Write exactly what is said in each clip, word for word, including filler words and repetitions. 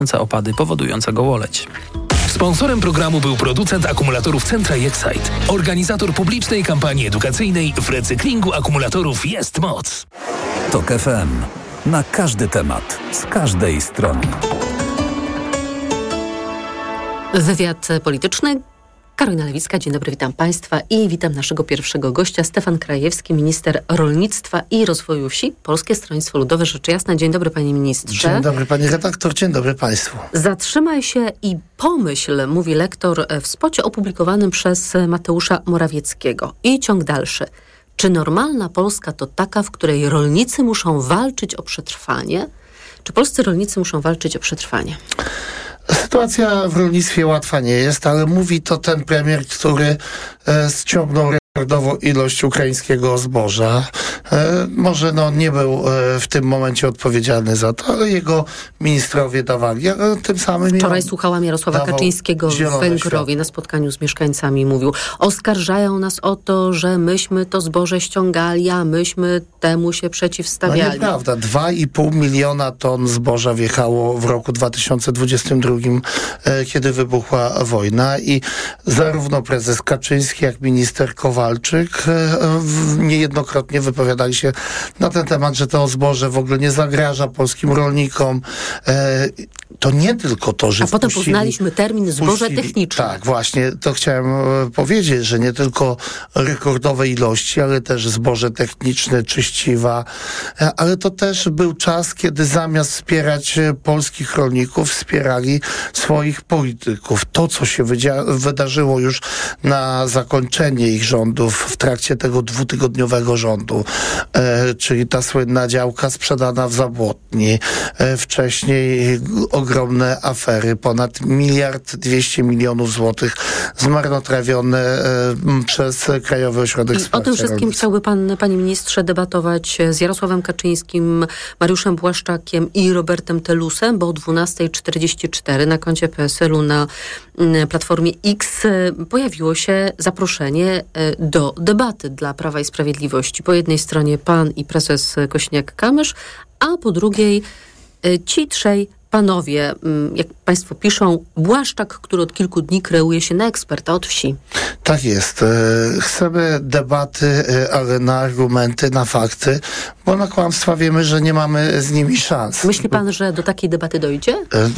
opady powodujące gołoleć. Sponsorem programu był producent akumulatorów Centra i Excite, organizator publicznej kampanii edukacyjnej w recyklingu akumulatorów jest moc. Tok F M. Na każdy temat, z każdej strony. Wywiad polityczny. Karolina Lewicka, dzień dobry, witam Państwa i witam naszego pierwszego gościa, Stefan Krajewski, minister rolnictwa i rozwoju wsi, Polskie Stronnictwo Ludowe, rzecz jasna. Dzień dobry, panie ministrze. Dzień dobry, pani redaktor, dzień dobry państwu. Zatrzymaj się i pomyśl, mówi lektor w spocie opublikowanym przez Mateusza Morawieckiego. I ciąg dalszy. Czy normalna Polska to taka, w której rolnicy muszą walczyć o przetrwanie? Czy polscy rolnicy muszą walczyć o przetrwanie? Sytuacja w rolnictwie łatwa nie jest, ale mówi to ten premier, który e, ściągnął rekordową ilość ukraińskiego zboża. E, może no, nie był e, w tym momencie odpowiedzialny za to, ale jego ministrowie dawali. A tym samym Wczoraj słuchałam Jarosława Kaczyńskiego w Węgrowie światło. Na spotkaniu z mieszkańcami. Mówił, oskarżają nas o to, że myśmy to zboże ściągali, a myśmy temu się przeciwstawiali. No nieprawda. dwa i pół miliona ton zboża wjechało w roku dwa tysiące dwudziestym drugim, e, kiedy wybuchła wojna i zarówno prezes Kaczyński, jak minister Kowalczyk e, w, niejednokrotnie wypowiadali się na ten temat, że to zboże w ogóle nie zagraża polskim rolnikom. E, to nie tylko to, że A potem wpuścili, poznaliśmy termin zboże wpuścili, techniczne. Tak, właśnie to chciałem e, powiedzieć, że nie tylko rekordowe ilości, ale też zboże techniczne, czyściwa, e, ale to też był czas, kiedy zamiast wspierać e, polskich rolników, wspierali swoich polityków. To, co się wydzia- wydarzyło już na zakończenie ich rządów w trakcie tego dwutygodniowego rządu, e, czyli ta słynna działka sprzedana w Zabłotni, e, wcześniej ogromne afery, ponad miliard dwieście milionów złotych zmarnotrawione e, przez Krajowy Ośrodek I Wsparcia o tym wszystkim Rolnictwa. chciałby pan, panie ministrze, debatować z Jarosławem Kaczyńskim, Mariuszem Błaszczakiem i Robertem Telusem, bo o dwunasta czterdzieści cztery na koncie P S L u na Platformie X pojawiło się zaproszenie do debaty dla Prawa i Sprawiedliwości. Po jednej stronie pan i prezes Kosiniak-Kamysz, a po drugiej ci trzej panowie, jak państwo piszą, Błaszczak, który od kilku dni kreuje się na eksperta od wsi. Tak jest. Chcemy debaty, ale na argumenty, na fakty, bo na kłamstwa wiemy, że nie mamy z nimi szans. Myśli pan, że do takiej debaty dojdzie?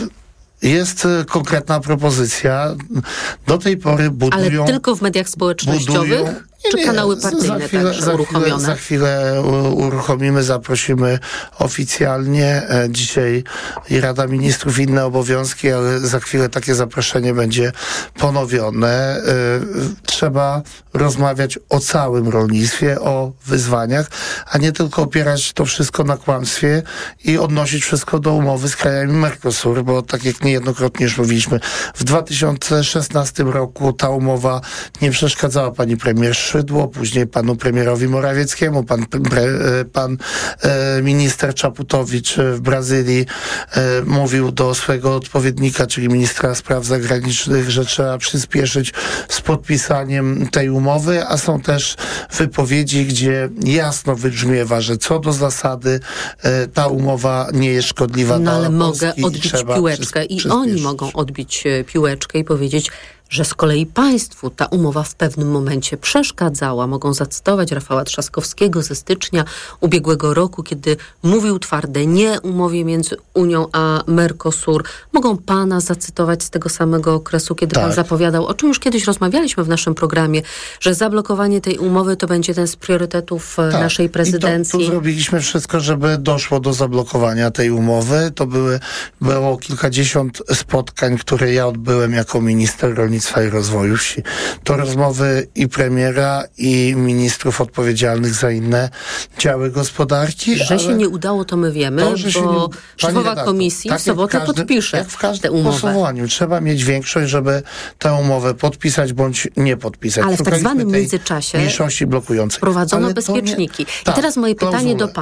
Jest konkretna propozycja. Do tej pory budują... Ale tylko w mediach społecznościowych? Budują, Czy nie, kanały partyjne za chwilę, także za uruchomione? Chwilę, za chwilę uruchomimy, zaprosimy oficjalnie. Dzisiaj i Rada Ministrów, inne obowiązki, ale za chwilę takie zaproszenie będzie ponowione. Trzeba rozmawiać o całym rolnictwie, o wyzwaniach, a nie tylko opierać to wszystko na kłamstwie i odnosić wszystko do umowy z krajami Mercosur, bo tak jak niejednokrotnie już mówiliśmy, w dwa tysiące szesnastym roku ta umowa nie przeszkadzała pani premier Szydło, później panu premierowi Morawieckiemu, pan, pre, pan e, minister Czaputowicz w Brazylii e, mówił do swojego odpowiednika, czyli ministra spraw zagranicznych, że trzeba przyspieszyć z podpisaniem tej umowy, a są też wypowiedzi, gdzie jasno wybrzmiewa, że co do zasady e, ta umowa nie jest szkodliwa no, dla ale Polski. mogę odbić piłeczkę i przyspieszyć. oni mogą odbić piłeczkę i powiedzieć, że z kolei państwu ta umowa w pewnym momencie przeszkadzała. Mogą zacytować Rafała Trzaskowskiego ze stycznia ubiegłego roku, kiedy mówił twarde nie umowie między Unią a Mercosur. Mogą pana zacytować z tego samego okresu, kiedy tak. pan zapowiadał, o czym już kiedyś rozmawialiśmy w naszym programie, że zablokowanie tej umowy to będzie ten z priorytetów tak. naszej prezydencji. I to, tu zrobiliśmy wszystko, żeby doszło do zablokowania tej umowy. To były, było kilkadziesiąt spotkań, które ja odbyłem jako minister rolnictwa i Rozwoju Wsi. To rozmowy i premiera, i ministrów odpowiedzialnych za inne działy gospodarki. Że się nie udało, to my wiemy, to, że bo nie... szefowa komisji tak w sobotę w każdym, podpisze jak w każdym głosowaniu. Trzeba mieć większość, żeby tę umowę podpisać bądź nie podpisać. Ale w tak zwanym międzyczasie mniejszości blokującej. wprowadzono bezpieczniki. Nie... Tak, I teraz moje pytanie klauzule. do pana.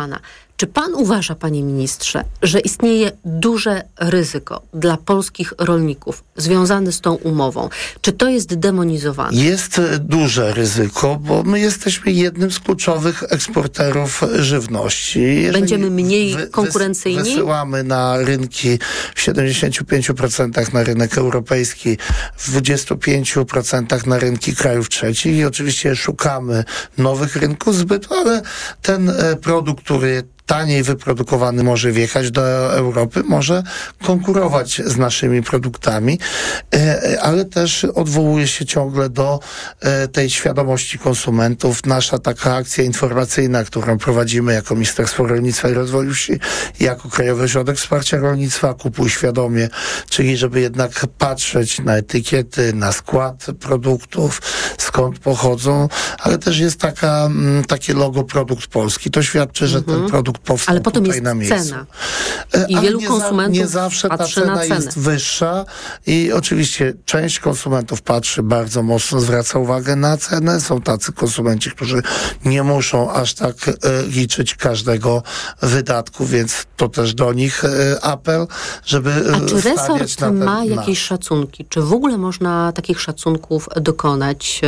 Czy pan uważa, panie ministrze, że istnieje duże ryzyko dla polskich rolników związane z tą umową? Czy to jest demonizowane? Jest duże ryzyko, bo my jesteśmy jednym z kluczowych eksporterów żywności. Jeżeli Będziemy mniej wy, konkurencyjni? Wysyłamy na rynki w siedemdziesięciu pięciu procentach na rynek europejski, w dwudziestu pięciu procentach na rynki krajów trzecich i oczywiście szukamy nowych rynków zbytu, ale ten produkt, który taniej wyprodukowany może wjechać do Europy, może konkurować z naszymi produktami, ale też odwołuje się ciągle do tej świadomości konsumentów. Nasza taka akcja informacyjna, którą prowadzimy jako Ministerstwo Rolnictwa i Rozwoju Wsi, jako Krajowy Ośrodek Wsparcia Rolnictwa, Kupuj Świadomie, czyli żeby jednak patrzeć na etykiety, na skład produktów, skąd pochodzą, ale też jest taka, takie logo Produkt Polski. To świadczy, że mhm. ten produkt powstał ale potem tutaj jest na miejscu. Cena. I ale wielu nie konsumentów za, nie zawsze ta cena na jest wyższa i oczywiście część konsumentów patrzy bardzo mocno, zwraca uwagę na cenę. Są tacy konsumenci, którzy nie muszą aż tak e, liczyć każdego wydatku, więc to też do nich e, apel, żeby A czy resort na ten, ma na... jakieś szacunki? Czy w ogóle można takich szacunków dokonać?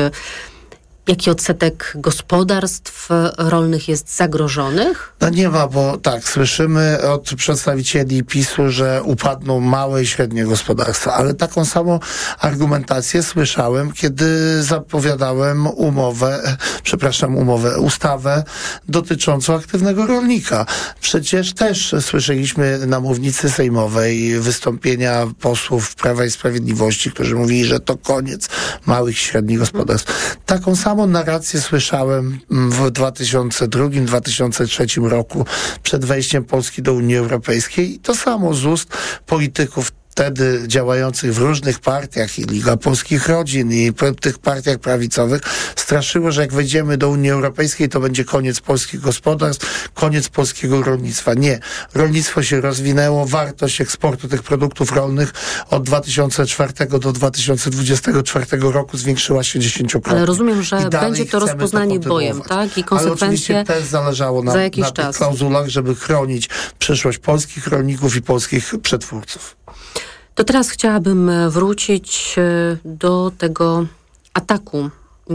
Jaki odsetek gospodarstw rolnych jest zagrożonych? No nie ma, bo tak, słyszymy od przedstawicieli PiSu, że upadną małe i średnie gospodarstwa, ale taką samą argumentację słyszałem, kiedy zapowiadałem umowę, przepraszam, umowę, ustawę dotyczącą aktywnego rolnika. Przecież też słyszeliśmy na mównicy sejmowej wystąpienia posłów Prawa i Sprawiedliwości, którzy mówili, że to koniec małych i średnich gospodarstw. Taką samą Samą narrację słyszałem w dwa tysiące drugim, dwa tysiące trzecim roku przed wejściem Polski do Unii Europejskiej i to samo z ust polityków wtedy działających w różnych partiach, i Liga Polskich Rodzin, i tych partiach prawicowych, straszyło, że jak wejdziemy do Unii Europejskiej, to będzie koniec polskich gospodarstw, koniec polskiego rolnictwa. Nie. Rolnictwo się rozwinęło, wartość eksportu tych produktów rolnych od dwa tysiące czwartego do dwa tysiące dwudziestego czwartego roku zwiększyła się dziesięciokrotnie. Ale rozumiem, że będzie to rozpoznanie to bojem, tak? I konsekwencje ale oczywiście też zależało na, za jakiś na czas. tych klauzulach, żeby chronić przyszłość polskich rolników i polskich przetwórców. To teraz chciałabym wrócić do tego ataku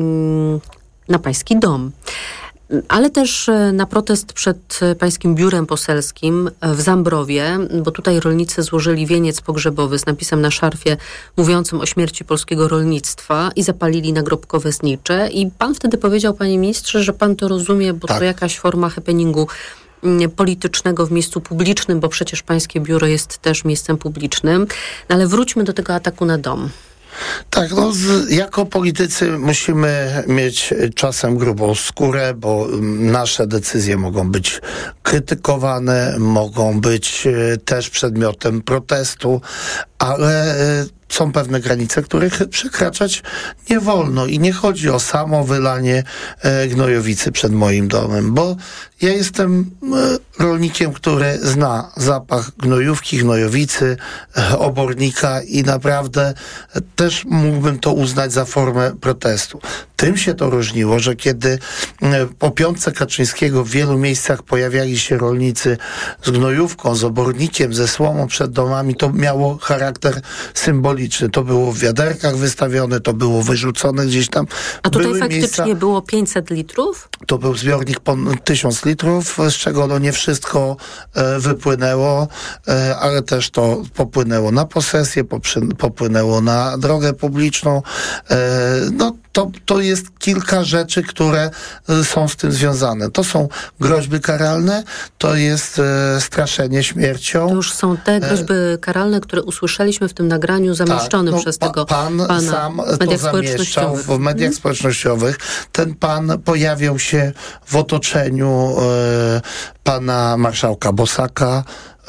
na pański dom, ale też na protest przed pańskim biurem poselskim w Zambrowie, bo tutaj rolnicy złożyli wieniec pogrzebowy z napisem na szarfie mówiącym o śmierci polskiego rolnictwa i zapalili nagrobkowe znicze. I pan wtedy powiedział, panie ministrze, że pan to rozumie, bo tak. to jakaś forma happeningu politycznego w miejscu publicznym, bo przecież pańskie biuro jest też miejscem publicznym. No ale wróćmy do tego ataku na dom. Tak, no z, jako politycy musimy mieć czasem grubą skórę, bo nasze decyzje mogą być krytykowane, mogą być e, też przedmiotem protestu, ale e, są pewne granice, których przekraczać nie wolno i nie chodzi o samo wylanie e, gnojowicy przed moim domem, bo ja jestem e, rolnikiem, który zna zapach gnojówki, gnojowicy, e, obornika i naprawdę e, też mógłbym to uznać za formę protestu. Tym się to różniło, że kiedy e, po piątce Kaczyńskiego w wielu miejscach pojawiali się rolnicy z gnojówką, z obornikiem, ze słomą przed domami, to miało charakter symboliczny. To było w wiaderkach wystawione, to było wyrzucone gdzieś tam. A tutaj Były faktycznie miejsca, było pięćset litrów? To był zbiornik po tysiąc litrów, z czego no nie wszystko e, wypłynęło, e, ale też to popłynęło na posesję, poprzy, popłynęło na drogę publiczną. E, no to, to jest kilka rzeczy, które e, są z tym związane. To są groźby karalne, to jest e, straszenie śmiercią. To już są te groźby karalne, które usłyszeliśmy w tym nagraniu zamieszczonym tak, no, przez pa, tego pan pana sam w mediach to zamieszczał w mediach hmm. społecznościowych. Ten pan pojawiał się w otoczeniu e, pana marszałka Bosaka,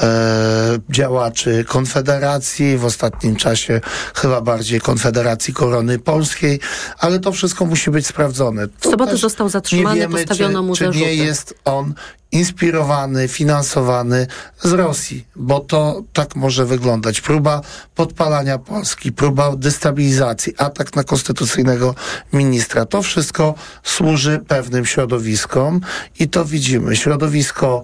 E, działaczy Konfederacji, w ostatnim czasie chyba bardziej Konfederacji Korony Polskiej, ale to wszystko musi być sprawdzone. W sobotę został zatrzymany, wiemy, postawiono czy, mu czy zarzuty. nie jest on inspirowany, finansowany z Rosji, bo to tak może wyglądać. Próba podpalania Polski, próba destabilizacji, atak na konstytucyjnego ministra. To wszystko służy pewnym środowiskom i to widzimy. Środowisko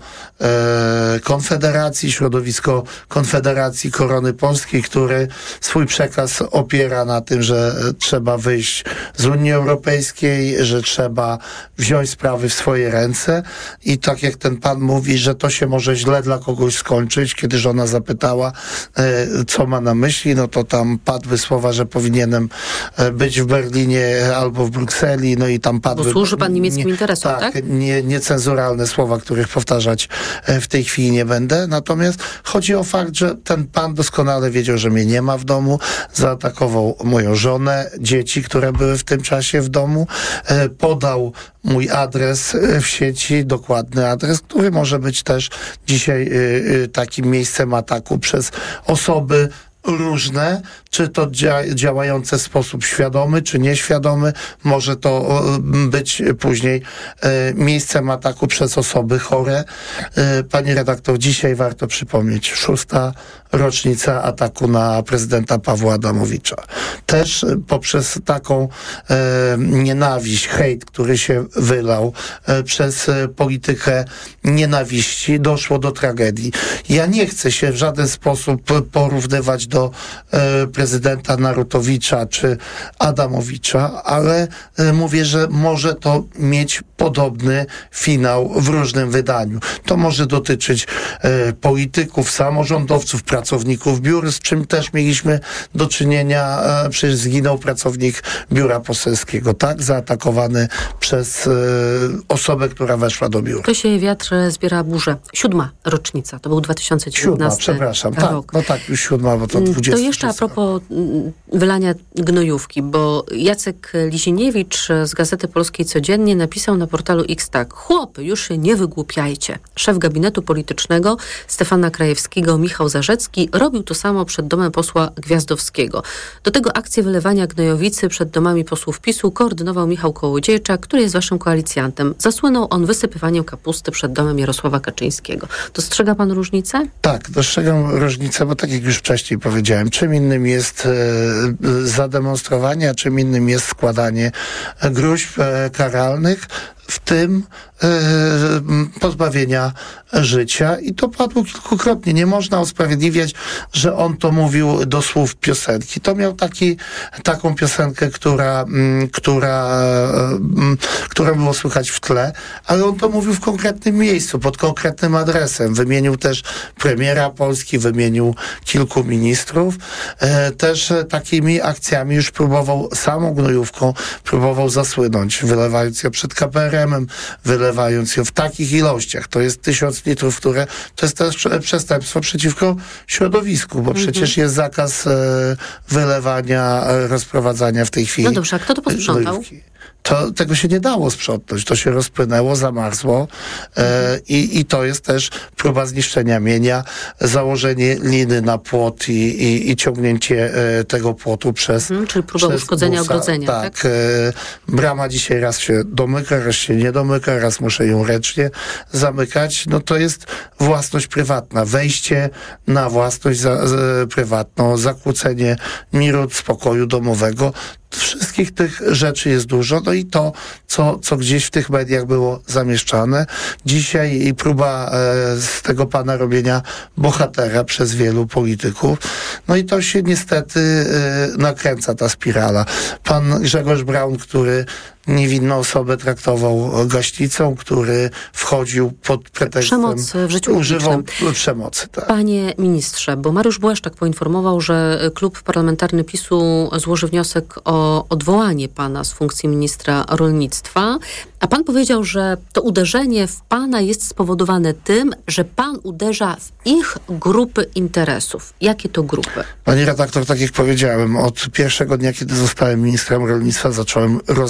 e, Konfederacji, środowisko Konfederacji Korony Polskiej, który swój przekaz opiera na tym, że trzeba wyjść z Unii Europejskiej, że trzeba wziąć sprawy w swoje ręce i tak jak ten pan mówi, że to się może źle dla kogoś skończyć, kiedy żona zapytała, e, co ma na myśli, no to tam padły słowa, że powinienem być w Berlinie albo w Brukseli, no i tam padły... Bo służy pan niemieckim nie, interesom, tak? Tak, nie, niecenzuralne słowa, których powtarzać w tej chwili nie będę. Natomiast chodzi o fakt, że ten pan doskonale wiedział, że mnie nie ma w domu, zaatakował moją żonę, dzieci, które były w tym czasie w domu, e, podał mój adres w sieci, dokładny adres, który może być też dzisiaj y, y, takim miejscem ataku przez osoby różne, czy to dzia- działające w sposób świadomy, czy nieświadomy, może to y, być później y, miejscem ataku przez osoby chore. Y, pani redaktor, dzisiaj warto przypomnieć, szósta rocznica ataku na prezydenta Pawła Adamowicza. Też y, poprzez taką y, nienawiść, hejt, który się wylał y, przez y, politykę nienawiści, doszło do tragedii. Ja nie chcę się w żaden sposób porównywać do y, prezydenta Narutowicza czy Adamowicza, ale y, mówię, że może to mieć podobny finał w różnym wydaniu. To może dotyczyć y, polityków, samorządowców, pracowników biur, z czym też mieliśmy do czynienia, y, przecież zginął pracownik biura poselskiego, tak? Zaatakowany przez y, osobę, która weszła do biura. To się wiatr zbiera burzę. Siódma rocznica, to był dwa tysiące dziewiętnasty Siódma, przepraszam. rok. Tak, no tak, już siódma, bo to dwudziesty. To jeszcze a propos wylania gnojówki, bo Jacek Liziniewicz z Gazety Polskiej Codziennie napisał na portalu X tak: chłopy, już się nie wygłupiajcie. Szef gabinetu politycznego Stefana Krajewskiego, Michał Zarzecki, robił to samo przed domem posła Gwiazdowskiego. Do tego akcję wylewania gnojowicy przed domami posłów PiSu koordynował Michał Kołodziejczak, który jest waszym koalicjantem. Zasłynął on wysypywaniem kapusty przed domem Jarosława Kaczyńskiego. Dostrzega pan różnicę? Tak, dostrzegam różnicę, bo tak jak już wcześniej powiedziałem, czym innym jest e, zademonstrowanie, a czym innym jest składanie gróźb e, karalnych, w tym e, pozbawienia życia. I to padło kilkukrotnie. Nie można usprawiedliwiać, że on to mówił do słów piosenki. To miał taki, taką piosenkę, która, m, która, m, która było słychać w tle, ale on to mówił w konkretnym miejscu, pod konkretnym adresem. Wymienił też premiera Polski, wymienił kilku ministrów. E, też takimi akcjami już próbował, samą gnojówką próbował zasłynąć, wylewając ją przed K P R M-em, wylewając ją w takich ilościach. To jest tysiąc litrów, które to jest też przestępstwo przeciwko środowisku, bo mhm. przecież jest zakaz e, wylewania, e, rozprowadzania w tej chwili. No dobrze, a kto to posprzątał? Gnojówki. To, tego się nie dało sprzątnąć. To się rozpłynęło, zamarzło e, i, i to jest też próba zniszczenia mienia, założenie liny na płot i, i, i ciągnięcie e, tego płotu przez hmm, czyli próba przez uszkodzenia busa. ogrodzenia, tak? Tak. E, brama dzisiaj raz się domyka, raz się nie domyka, raz muszę ją ręcznie zamykać. No to jest własność prywatna. Wejście na własność za, z, prywatną, zakłócenie miru, spokoju domowego. Wszystkich tych rzeczy jest dużo, no i to, co, co gdzieś w tych mediach było zamieszczane. Dzisiaj i próba e, z tego pana robienia bohatera przez wielu polityków. No i to się niestety e, nakręca, ta spirala. Pan Grzegorz Braun, który niewinną osobę traktował gaśnicą, który wchodził pod pretekstem... Przemoc w życiu używał publicznym. przemocy. Tak. Panie ministrze, bo Mariusz Błaszczak poinformował, że klub parlamentarny PiSu złoży wniosek o odwołanie pana z funkcji ministra rolnictwa, a pan powiedział, że to uderzenie w pana jest spowodowane tym, że pan uderza w ich grupy interesów. Jakie to grupy? Pani redaktor, tak jak powiedziałem, od pierwszego dnia, kiedy zostałem ministrem rolnictwa, zacząłem rozliczać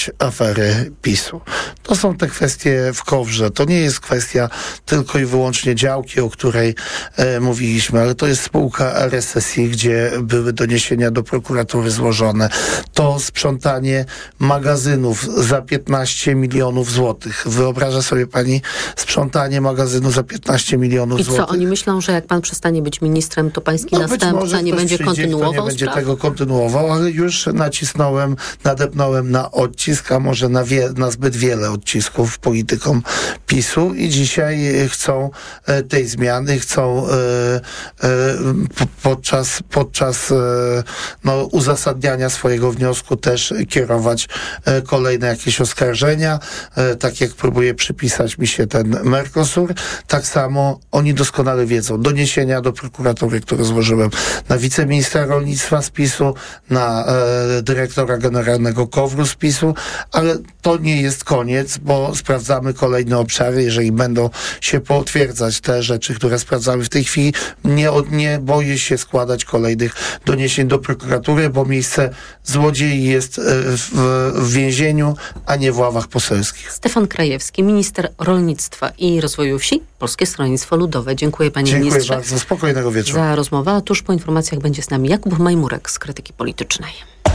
rozwiązać afery PiSu. To są te kwestie w kowrze. To nie jest kwestia tylko i wyłącznie działki, o której e, mówiliśmy, ale to jest spółka R S S I, gdzie były doniesienia do prokuratury złożone. To sprzątanie magazynów za piętnaście milionów złotych. Wyobraża sobie pani sprzątanie magazynu za piętnaście milionów I złotych? co, oni myślą, że jak pan przestanie być ministrem, to pański No, następca nie będzie przyjdzie, kontynuował kto nie będzie spraw? tego kontynuował, ale już nacisnąłem, nadepnąłem na odcisk, a może na, wie, na zbyt wiele odcisków politykom PiSu i dzisiaj chcą e, tej zmiany, chcą e, e, po, podczas, podczas e, no, uzasadniania swojego wniosku też kierować e, kolejne jakieś oskarżenia, e, tak jak próbuje przypisać mi się ten Mercosur. Tak samo oni doskonale wiedzą. Doniesienia do prokuratury, które złożyłem na wiceministra rolnictwa z PiSu, na e, dyrektora generalnego KOWR-u z PiSu, ale to nie jest koniec, bo sprawdzamy kolejne obszary. Jeżeli będą się potwierdzać te rzeczy, które sprawdzamy w tej chwili, nie, nie boję się składać kolejnych doniesień do prokuratury, bo miejsce złodziei jest w, w więzieniu, a nie w ławach poselskich. Stefan Krajewski, minister rolnictwa i rozwoju wsi, Polskie Stronnictwo Ludowe. Dziękuję panie Dziękuję ministrze. bardzo. Spokojnego wieczoru. Za rozmowę, a tuż po informacjach będzie z nami Jakub Majmurek z Krytyki Politycznej.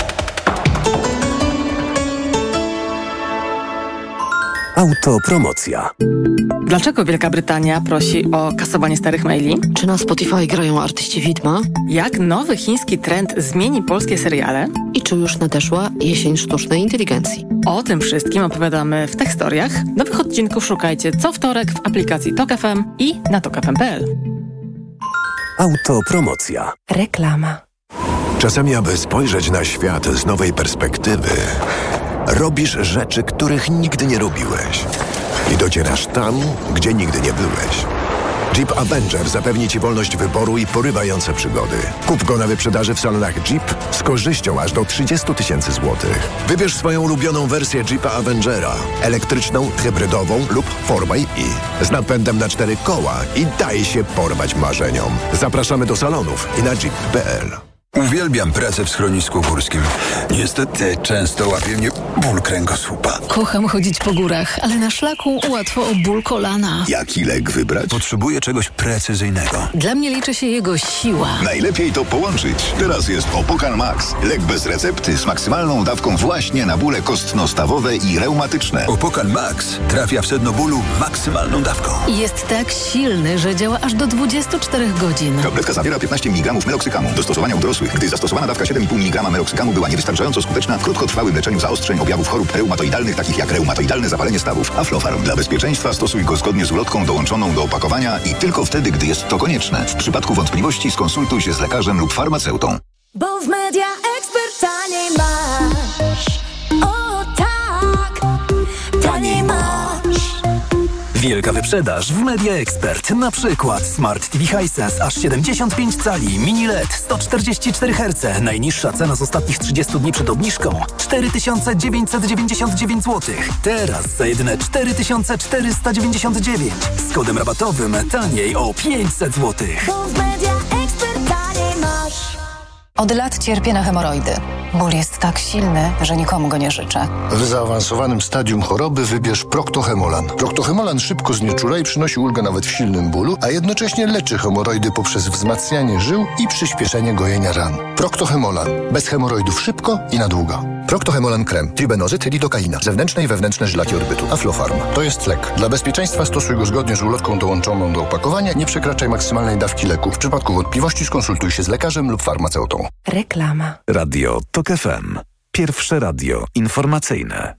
Autopromocja. Dlaczego Wielka Brytania prosi o kasowanie starych maili? Czy na Spotify grają artyści widma? Jak nowy chiński trend zmieni polskie seriale? I czy już nadeszła jesień sztucznej inteligencji? O tym wszystkim opowiadamy w Tekstoriach. Nowych odcinków szukajcie co wtorek w aplikacji Tok F M i na tok f m kropka p l. Autopromocja. Reklama. Czasami, aby spojrzeć na świat z nowej perspektywy, robisz rzeczy, których nigdy nie robiłeś. I docierasz tam, gdzie nigdy nie byłeś. Jeep Avenger zapewni Ci wolność wyboru i porywające przygody. Kup go na wyprzedaży w salonach Jeep z korzyścią aż do trzydzieści tysięcy złotych. Wybierz swoją ulubioną wersję Jeepa Avengera. Elektryczną, hybrydową lub four by e. Z napędem na cztery koła i daj się porwać marzeniom. Zapraszamy do salonów i na jeep kropka p l. Uwielbiam pracę w schronisku górskim. Niestety często łapie mnie ból kręgosłupa. Kocham chodzić po górach, ale na szlaku łatwo o ból kolana. Jaki lek wybrać? Potrzebuję czegoś precyzyjnego. Dla mnie liczy się jego siła. Najlepiej to połączyć. Teraz jest Opokan Max. Lek bez recepty z maksymalną dawką właśnie na bóle kostno-stawowe i reumatyczne. Opokan Max trafia w sedno bólu maksymalną dawką. Jest tak silny, że działa aż do dwudziestu czterech godzin. Tabletka zawiera piętnaście miligramów meloksykamu. Do stosowania u dorosłych, gdy zastosowana dawka siedem i pół miligrama meloksykamu była niewystarczająco skuteczna w krótkotrwałym leczeniu zaostrzeń objawów chorób reumatoidalnych, takich jak reumatoidalne zapalenie stawów. Aflofarm. Dla bezpieczeństwa stosuj go zgodnie z ulotką dołączoną do opakowania i tylko wtedy, gdy jest to konieczne. W przypadku wątpliwości skonsultuj się z lekarzem lub farmaceutą. Bo w Media Expert taniej masz. O tak, taniej masz. Wielka wyprzedaż w Media Expert. Na przykład Smart T V Hisense aż siedemdziesiąt pięć cali, mini L E D sto czterdzieści cztery herce. Najniższa cena z ostatnich trzydziestu dni przed obniżką cztery tysiące dziewięćset dziewięćdziesiąt dziewięć złotych. Teraz za jedyne cztery tysiące czterysta dziewięćdziesiąt dziewięć. Z kodem rabatowym taniej o pięćset złotych. Bo w Media Expert taniej masz. Od lat cierpię na hemoroidy. Ból jest tak silny, że nikomu go nie życzę. W zaawansowanym stadium choroby wybierz Proctohemolan. Proctohemolan szybko znieczula i przynosi ulgę nawet w silnym bólu, a jednocześnie leczy hemoroidy poprzez wzmacnianie żył i przyspieszenie gojenia ran. Proctohemolan. Bez hemoroidów szybko i na długo. Proctohemolan krem, tribenozyt, lidokaina, zewnętrzne i wewnętrzne żylaki odbytu. Aflofarm. To jest lek. Dla bezpieczeństwa stosuj go zgodnie z ulotką dołączoną do opakowania. Nie przekraczaj maksymalnej dawki leku. W przypadku wątpliwości skonsultuj się z lekarzem lub farmaceutą. Reklama. Radio Tok F M. Pierwsze radio informacyjne.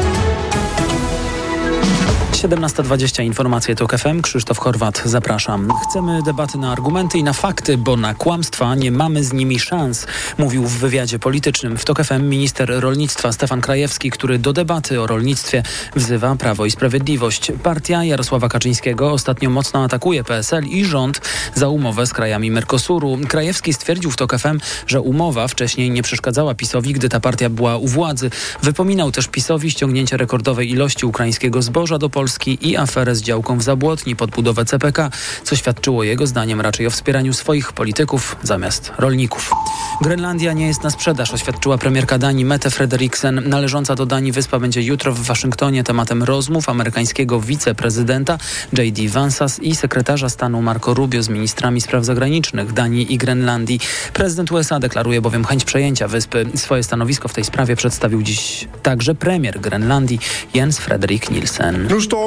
siedemnasta dwadzieścia, informacje Tok F M. Krzysztof Horwat, zapraszam. Chcemy debaty na argumenty i na fakty, bo na kłamstwa nie mamy z nimi szans, mówił w wywiadzie politycznym w Tok F M minister rolnictwa Stefan Krajewski, który do debaty o rolnictwie wzywa Prawo i Sprawiedliwość. Partia Jarosława Kaczyńskiego ostatnio mocno atakuje P S L i rząd za umowę z krajami Mercosuru. Krajewski stwierdził w Tok F M, że umowa wcześniej nie przeszkadzała PiS-owi, gdy ta partia była u władzy. Wypominał też PiS-owi ściągnięcie rekordowej ilości ukraińskiego zboża do Polski i aferę z działką w Zabłotni pod budowę C P K, co świadczyło jego zdaniem raczej o wspieraniu swoich polityków zamiast rolników. Grenlandia nie jest na sprzedaż, oświadczyła premierka Danii Mette Frederiksen. Należąca do Danii wyspa będzie jutro w Waszyngtonie tematem rozmów amerykańskiego wiceprezydenta J D Vance'a i sekretarza stanu Marco Rubio z ministrami spraw zagranicznych Danii i Grenlandii. Prezydent U S A deklaruje bowiem chęć przejęcia wyspy. Swoje stanowisko w tej sprawie przedstawił dziś także premier Grenlandii Jens Frederik Nielsen.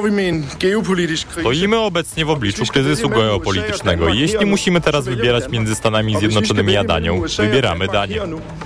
Stoimy obecnie w obliczu kryzysu geopolitycznego. Jeśli musimy teraz wybierać między Stanami Zjednoczonymi a Danią, wybieramy Danię.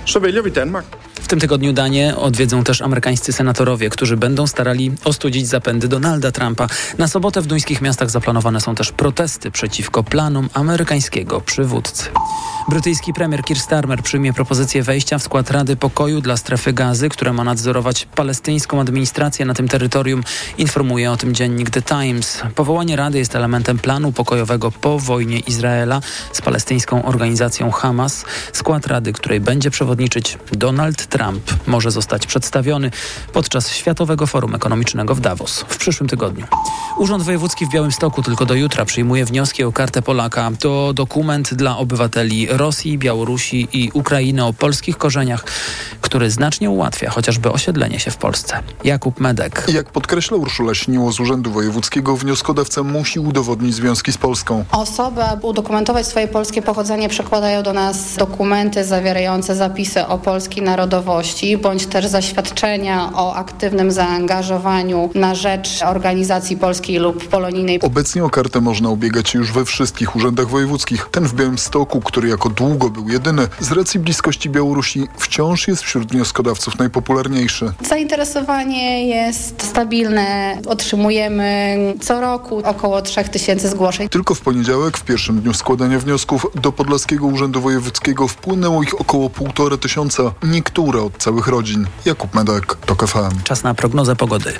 W tym tygodniu Danię odwiedzą też amerykańscy senatorowie, którzy będą starali ostudzić zapędy Donalda Trumpa. Na sobotę w duńskich miastach zaplanowane są też protesty przeciwko planom amerykańskiego przywódcy. Brytyjski premier Keir Starmer przyjmie propozycję wejścia w skład Rady Pokoju dla Strefy Gazy, która ma nadzorować palestyńską administrację na tym terytorium, informuje o tym dziennik The Times. Powołanie Rady jest elementem planu pokojowego po wojnie Izraela z palestyńską organizacją Hamas. Skład Rady, której będzie przewodniczyć Donald Trump, może zostać przedstawiony podczas Światowego Forum Ekonomicznego w Davos w przyszłym tygodniu. Urząd Wojewódzki w Białymstoku tylko do jutra przyjmuje wnioski o Kartę Polaka. To dokument dla obywateli Rosji, Białorusi i Ukrainy o polskich korzeniach, który znacznie ułatwia chociażby osiedlenie się w Polsce. Jakub Medek. Jak podkreśla Urszula Śniło z Urzędu Wojewódzkiego, wnioskodawca musi udowodnić związki z Polską. Osoby, aby udokumentować swoje polskie pochodzenie, przekładają do nas dokumenty zawierające zapisy o polskiej narodowości, bądź też zaświadczenia o aktywnym zaangażowaniu na rzecz organizacji polskiej lub polonijnej. Obecnie o kartę można ubiegać się już we wszystkich urzędach wojewódzkich. Ten w Białymstoku, który jako długo był jedyny, z racji bliskości Białorusi wciąż jest wśród wnioskodawców najpopularniejszy. Zainteresowanie jest stabilne. Otrzymujemy co roku około trzech tysięcy zgłoszeń. Tylko w poniedziałek, w pierwszym dniu składania wniosków, do Podlaskiego Urzędu Wojewódzkiego wpłynęło ich około półtora tysiąca. Niektóre od całych rodzin. Jakub Medek, TOK F M. Czas na prognozę pogody.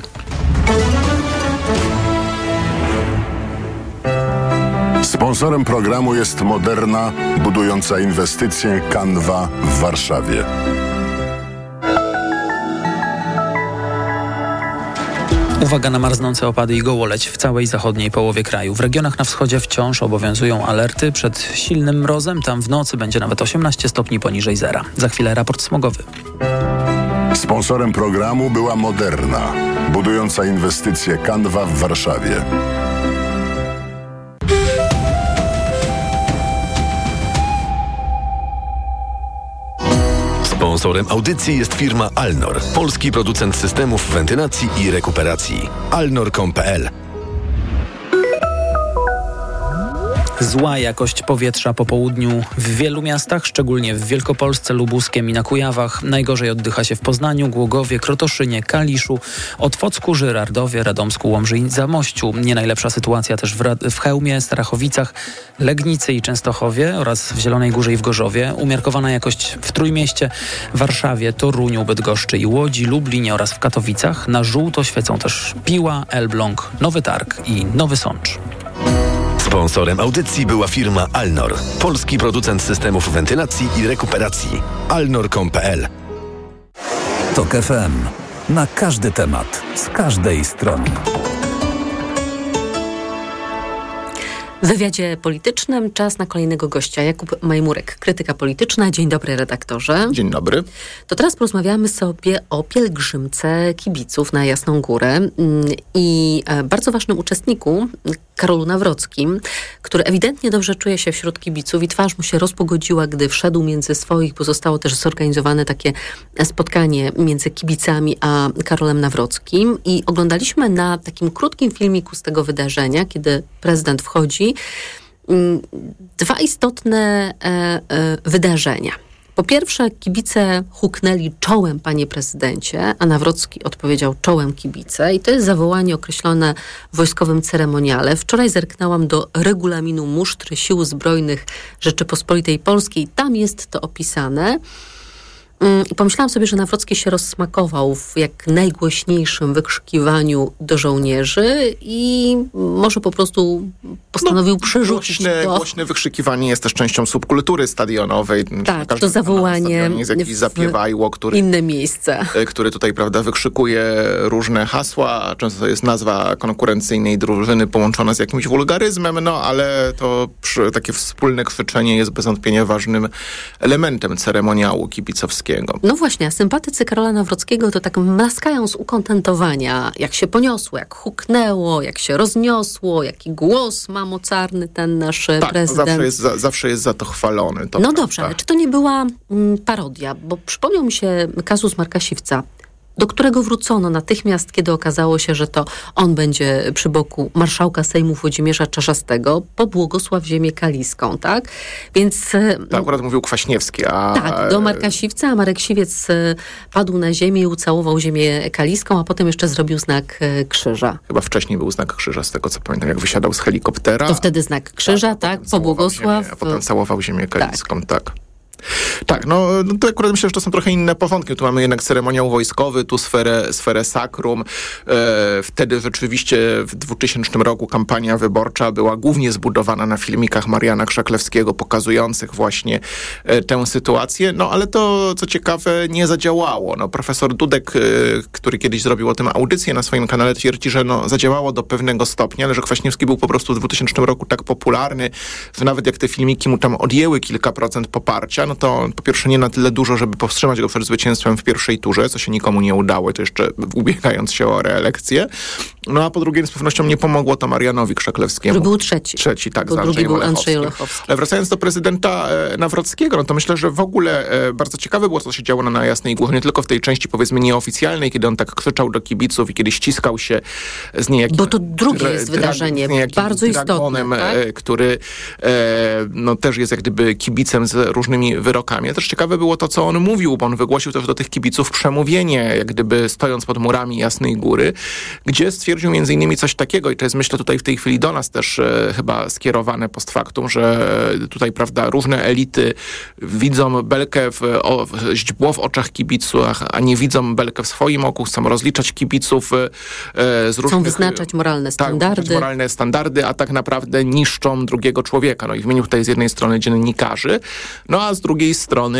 Sponsorem programu jest Moderna, budująca inwestycje Canva w Warszawie. Uwaga na marznące opady i gołoleć w całej zachodniej połowie kraju. W regionach na wschodzie wciąż obowiązują alerty przed silnym mrozem. Tam w nocy będzie nawet osiemnaście stopni poniżej zera. Za chwilę raport smogowy. Sponsorem programu była Moderna, budująca inwestycje Canva w Warszawie. Sponsorem audycji jest firma Alnor, polski producent systemów wentylacji i rekuperacji. alnor kropka com kropka p l. Zła jakość powietrza po południu w wielu miastach, szczególnie w Wielkopolsce, Lubuskiem i na Kujawach. Najgorzej oddycha się w Poznaniu, Głogowie, Krotoszynie, Kaliszu, Otwocku, Żyrardowie, Radomsku, Łomży i Zamościu. Nie najlepsza sytuacja też w, Rad- w Chełmie, Starachowicach, Legnicy i Częstochowie oraz w Zielonej Górze i w Gorzowie. Umiarkowana jakość w Trójmieście, Warszawie, Toruniu, Bydgoszczy i Łodzi, Lublinie oraz w Katowicach. Na żółto świecą też Piła, Elbląg, Nowy Targ i Nowy Sącz. Sponsorem audycji była firma Alnor, polski producent systemów wentylacji i rekuperacji. alnor kropka com kropka p l. TOK F M. Na każdy temat, z każdej strony. W wywiadzie politycznym czas na kolejnego gościa. Jakub Majmurek, krytyka polityczna. Dzień dobry, redaktorze. Dzień dobry. To teraz porozmawiamy sobie o pielgrzymce kibiców na Jasną Górę i bardzo ważnym uczestniku, Karolu Nawrockim, który ewidentnie dobrze czuje się wśród kibiców i twarz mu się rozpogodziła, gdy wszedł między swoich, bo zostało też zorganizowane takie spotkanie między kibicami a Karolem Nawrockim i oglądaliśmy na takim krótkim filmiku z tego wydarzenia, kiedy prezydent wchodzi, dwa istotne e, e, wydarzenia. Po pierwsze, kibice huknęli czołem, panie prezydencie, a Nawrocki odpowiedział czołem kibice i to jest zawołanie określone w wojskowym ceremoniale. Wczoraj zerknęłam do regulaminu musztry Sił Zbrojnych Rzeczypospolitej Polskiej. Tam jest to opisane. I pomyślałam sobie, że Nawrocki się rozsmakował w jak najgłośniejszym wykrzykiwaniu do żołnierzy i może po prostu postanowił no, przerzucić głośne, to. Głośne wykrzykiwanie jest też częścią subkultury stadionowej. Tak, to zawołanie jest jakiś zapiewajło, który, inne miejsce. który tutaj, prawda, wykrzykuje różne hasła, a często to jest nazwa konkurencyjnej drużyny połączona z jakimś wulgaryzmem, no ale to przy, takie wspólne krzyczenie jest bez wątpienia ważnym elementem ceremoniału kibicowskiego. No właśnie, a sympatycy Karola Nawrockiego to tak mlaskają z ukontentowania, jak się poniosło, jak huknęło, jak się rozniosło, jaki głos ma mocarny ten nasz tak, prezydent. Zawsze jest, za, zawsze jest za to chwalony. To no prawda. Dobrze, ale czy to nie była mm, parodia? Bo przypomniał mi się kazus Marka Siwca, do którego wrócono natychmiast, kiedy okazało się, że to on będzie przy boku marszałka Sejmu Włodzimierza Czarzastego, pobłogosław ziemię kaliską, tak? Więc... To akurat mówił Kwaśniewski, a... Tak, do Marka Siwca, a Marek Siwiec padł na ziemię i ucałował ziemię kaliską, a potem jeszcze zrobił znak krzyża. Chyba wcześniej był znak krzyża, z tego co pamiętam, jak wysiadał z helikoptera. To wtedy znak krzyża, tak, tak pobłogosław. Ziemię, a potem całował ziemię kaliską, tak. tak. Tak, no to akurat myślę, że to są trochę inne porządki. Tu mamy jednak ceremoniał wojskowy, tu sferę, sferę sakrum. E, wtedy rzeczywiście w dwutysięcznym roku kampania wyborcza była głównie zbudowana na filmikach Mariana Krzaklewskiego pokazujących właśnie e, tę sytuację. No ale to, co ciekawe, nie zadziałało. No, profesor Dudek, e, który kiedyś zrobił o tym audycję na swoim kanale, twierdzi, że no, zadziałało do pewnego stopnia, ale że Kwaśniewski był po prostu w dwutysięcznym roku tak popularny, że nawet jak te filmiki mu tam odjęły kilka procent poparcia, no to po pierwsze nie na tyle dużo, żeby powstrzymać go przed zwycięstwem w pierwszej turze, co się nikomu nie udało, to jeszcze ubiegając się o reelekcję. No a po drugie z pewnością nie pomogło to Marianowi Krzaklewskiemu. Który był trzeci. Trzeci, tak, bo za drugi był Andrzejem Andrzej Olechowski. Ale wracając do prezydenta e, Nawrockiego, no to myślę, że w ogóle e, bardzo ciekawe było, co się działo na, na Jasnej Górze, nie tylko w tej części powiedzmy nieoficjalnej, kiedy on tak krzyczał do kibiców i kiedy ściskał się z niejakim... Bo to drugie jest dra- wydarzenie, bardzo istotne, tak? który e, no, też jest jak gdyby kibicem z różnymi wyrokami. A też ciekawe było to, co on mówił, bo on wygłosił też do tych kibiców przemówienie, jak gdyby stojąc pod murami Jasnej Góry, gdzie stwierdził między innymi coś takiego, i to jest myślę tutaj w tej chwili do nas też e, chyba skierowane post factum, że tutaj, prawda, różne elity widzą belkę w, o, źdźbło w oczach kibiców, a nie widzą belkę w swoim oku, chcą rozliczać kibiców e, z różnych... Chcą wyznaczać moralne standardy. Tak, moralne standardy, a tak naprawdę niszczą drugiego człowieka. No i wymienił tutaj z jednej strony dziennikarzy, no a z drugiej strony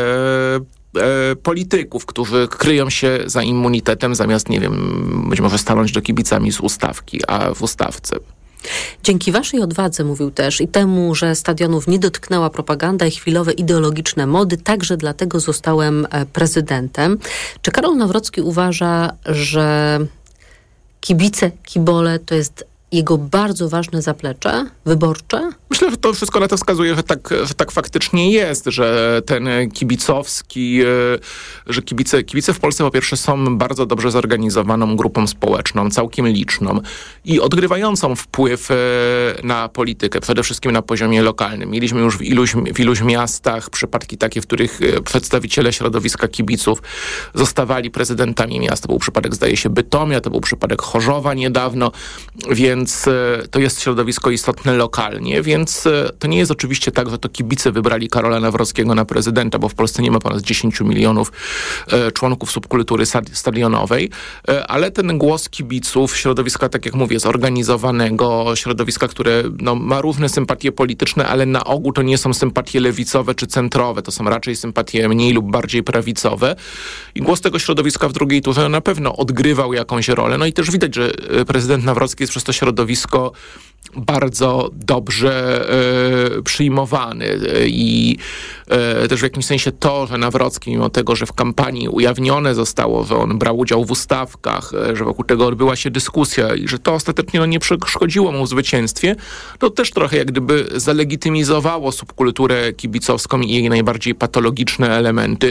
e, e, polityków, którzy kryją się za immunitetem zamiast, nie wiem, być może stanąć do kibicami z ustawki, a w ustawce. Dzięki waszej odwadze, mówił też, i temu, że stadionów nie dotknęła propaganda i chwilowe ideologiczne mody, także dlatego zostałem prezydentem. Czy Karol Nawrocki uważa, że kibice, kibole to jest jego bardzo ważne zaplecze wyborcze? Myślę, że to wszystko na to wskazuje, że tak, że tak faktycznie jest, że ten kibicowski, że kibice, kibice w Polsce po pierwsze są bardzo dobrze zorganizowaną grupą społeczną, całkiem liczną i odgrywającą wpływ na politykę, przede wszystkim na poziomie lokalnym. Mieliśmy już w iluś, w iluś miastach przypadki takie, w których przedstawiciele środowiska kibiców zostawali prezydentami miast. To był przypadek, zdaje się, Bytomia, to był przypadek Chorzowa niedawno, więc Więc to jest środowisko istotne lokalnie, więc to nie jest oczywiście tak, że to kibice wybrali Karola Nawrockiego na prezydenta, bo w Polsce nie ma ponad dziesięć milionów e, członków subkultury stadionowej, e, ale ten głos kibiców, środowiska, tak jak mówię, zorganizowanego, środowiska, które no, ma różne sympatie polityczne, ale na ogół to nie są sympatie lewicowe czy centrowe, to są raczej sympatie mniej lub bardziej prawicowe i głos tego środowiska w drugiej turze na pewno odgrywał jakąś rolę. No i też widać, że prezydent Nawrocki jest przez to środowisko bardzo dobrze e, przyjmowany i e, też w jakimś sensie to, że Nawrocki, mimo tego, że w kampanii ujawnione zostało, że on brał udział w ustawkach, e, że wokół tego odbyła się dyskusja i że to ostatecznie no, nie przeszkodziło mu w zwycięstwie, to też trochę jak gdyby zalegitymizowało subkulturę kibicowską i jej najbardziej patologiczne elementy,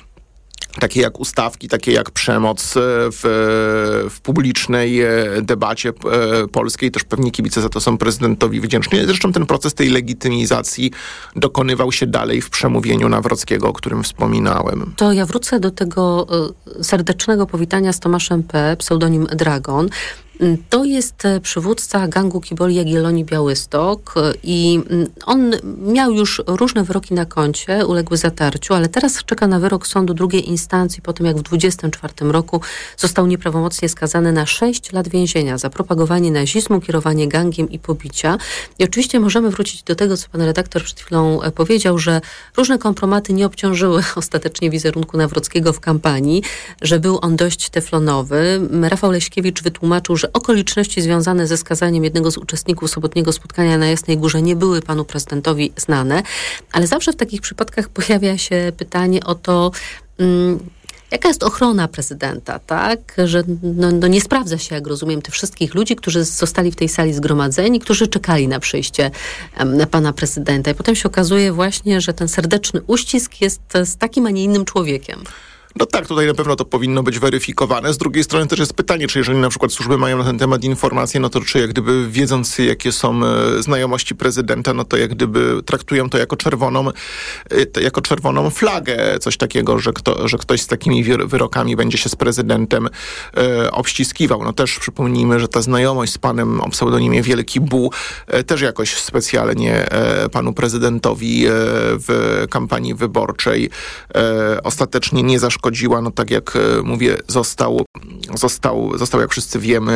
takie jak ustawki, takie jak przemoc w, w publicznej debacie polskiej. Też pewnie kibice za to są prezydentowi wdzięczni. Zresztą ten proces tej legitymizacji dokonywał się dalej w przemówieniu Nawrockiego, o którym wspominałem. To ja wrócę do tego serdecznego powitania z Tomaszem P., pseudonim Dragon. To jest przywódca gangu Kiboli Jagiellonii Białystok i on miał już różne wyroki na koncie, uległy zatarciu, ale teraz czeka na wyrok sądu drugiej instancji po tym, jak w dwudziestym czwartym roku został nieprawomocnie skazany na sześć lat więzienia za propagowanie nazizmu, kierowanie gangiem i pobicia. I oczywiście możemy wrócić do tego, co pan redaktor przed chwilą powiedział, że różne kompromaty nie obciążyły ostatecznie wizerunku Nawrockiego w kampanii, że był on dość teflonowy. Rafał Leśkiewicz wytłumaczył, że okoliczności związane ze skazaniem jednego z uczestników sobotniego spotkania na Jasnej Górze nie były panu prezydentowi znane, ale zawsze w takich przypadkach pojawia się pytanie o to, mm, jaka jest ochrona prezydenta, tak? Że no, no nie sprawdza się, jak rozumiem, tych wszystkich ludzi, którzy zostali w tej sali zgromadzeni, którzy czekali na przyjście um, na pana prezydenta. I potem się okazuje właśnie, że ten serdeczny uścisk jest z takim, a nie innym człowiekiem. No tak, tutaj na pewno to powinno być weryfikowane. Z drugiej strony też jest pytanie, czy jeżeli na przykład służby mają na ten temat informacje, no to czy jak gdyby wiedząc, jakie są e, znajomości prezydenta, no to jak gdyby traktują to jako czerwoną, e, jako czerwoną flagę, coś takiego, że, kto, że ktoś z takimi wyrokami będzie się z prezydentem e, obściskiwał. No też przypomnijmy, że ta znajomość z panem o pseudonimie Wielki Bu e, też jakoś specjalnie e, panu prezydentowi e, w kampanii wyborczej e, ostatecznie nie zaszkodziła. Szkodziła, no tak jak e, mówię, został, został, został, jak wszyscy wiemy,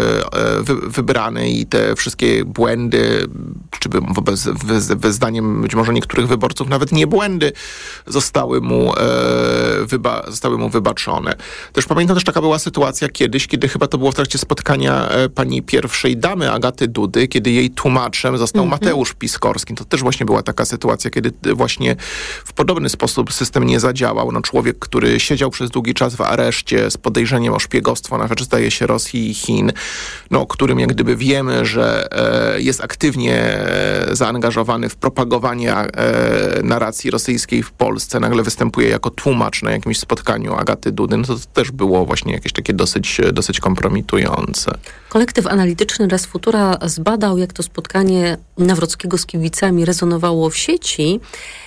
e, wy, wybrany i te wszystkie błędy, czy by, wobec, wy, wy, zdaniem być może niektórych wyborców nawet nie błędy, zostały mu, e, wyba, zostały mu wybaczone. Też pamiętam, też taka była sytuacja kiedyś, kiedy chyba to było w trakcie spotkania e, pani pierwszej damy Agaty Dudy, kiedy jej tłumaczem został mm-hmm. Mateusz Piskorski. To też właśnie była taka sytuacja, kiedy właśnie w podobny sposób system nie zadziałał. No człowiek, który siedział przez długi czas w areszcie z podejrzeniem o szpiegostwo na rzecz, zdaje się, Rosji i Chin, no, o którym jak gdyby wiemy, że e, jest aktywnie e, zaangażowany w propagowanie e, narracji rosyjskiej w Polsce, nagle występuje jako tłumacz na jakimś spotkaniu Agaty Dudy, no to, to też było właśnie jakieś takie dosyć, dosyć kompromitujące. Kolektyw analityczny Res Futura zbadał, jak to spotkanie Nawrockiego z kibicami rezonowało w sieci.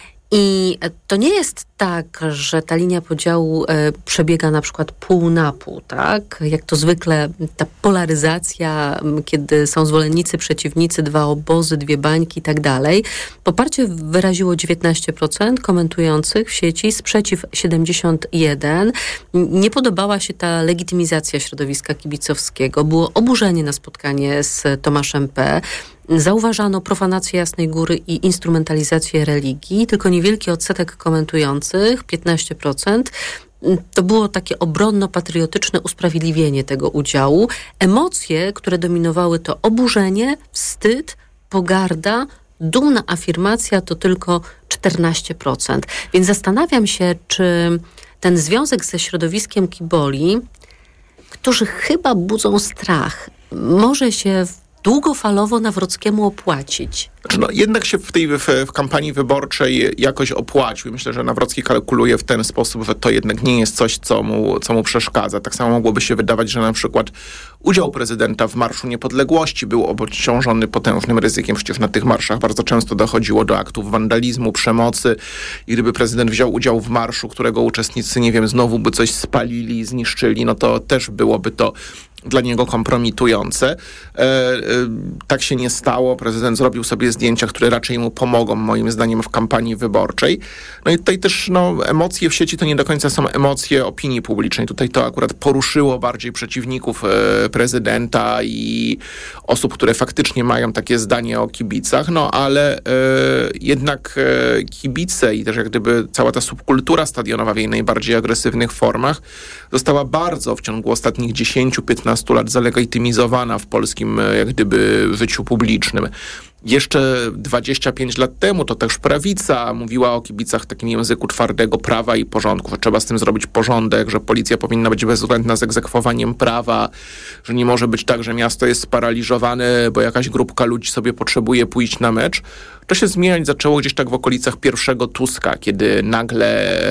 I to nie jest tak, że ta linia podziału e, przebiega na przykład pół na pół, tak? Jak to zwykle ta polaryzacja, kiedy są zwolennicy, przeciwnicy, dwa obozy, dwie bańki i tak dalej. Poparcie wyraziło dziewiętnaście procent komentujących w sieci, sprzeciw siedemdziesiąt jeden procent. Nie podobała się ta legitymizacja środowiska kibicowskiego. Było oburzenie na spotkanie z Tomaszem P. Zauważano profanację Jasnej Góry i instrumentalizację religii, tylko niewielki odsetek komentujących, piętnaście procent, to było takie obronno-patriotyczne usprawiedliwienie tego udziału. Emocje, które dominowały, to oburzenie, wstyd, pogarda, dumna afirmacja to tylko czternaście procent. Więc zastanawiam się, czy ten związek ze środowiskiem kiboli, którzy chyba budzą strach, może się w długofalowo Nawrockiemu opłacić. Znaczy, no, jednak się w tej w, w kampanii wyborczej jakoś opłacił. Myślę, że Nawrocki kalkuluje w ten sposób, że to jednak nie jest coś, co mu, co mu przeszkadza. Tak samo mogłoby się wydawać, że na przykład udział prezydenta w Marszu Niepodległości był obciążony potężnym ryzykiem. Przecież na tych marszach bardzo często dochodziło do aktów wandalizmu, przemocy i gdyby prezydent wziął udział w marszu, którego uczestnicy, nie wiem, znowu by coś spalili, zniszczyli, no to też byłoby to dla niego kompromitujące. E, e, tak się nie stało. Prezydent zrobił sobie zdjęcia, które raczej mu pomogą, moim zdaniem, w kampanii wyborczej. No i tutaj też no, emocje w sieci to nie do końca są emocje opinii publicznej. Tutaj to akurat poruszyło bardziej przeciwników e, prezydenta i osób, które faktycznie mają takie zdanie o kibicach, no ale e, jednak e, kibice i też jak gdyby cała ta subkultura stadionowa w jej najbardziej agresywnych formach została bardzo w ciągu ostatnich dziesięciu piętnastu lat zalegitymizowana w polskim jak gdyby życiu publicznym. Jeszcze dwadzieścia pięć lat temu to też prawica mówiła o kibicach w takim języku twardego prawa i porządku, że trzeba z tym zrobić porządek, że policja powinna być bezwzględna z egzekwowaniem prawa, że nie może być tak, że miasto jest sparaliżowane, bo jakaś grupka ludzi sobie potrzebuje pójść na mecz. To się zmieniać zaczęło gdzieś tak w okolicach pierwszego Tuska, kiedy nagle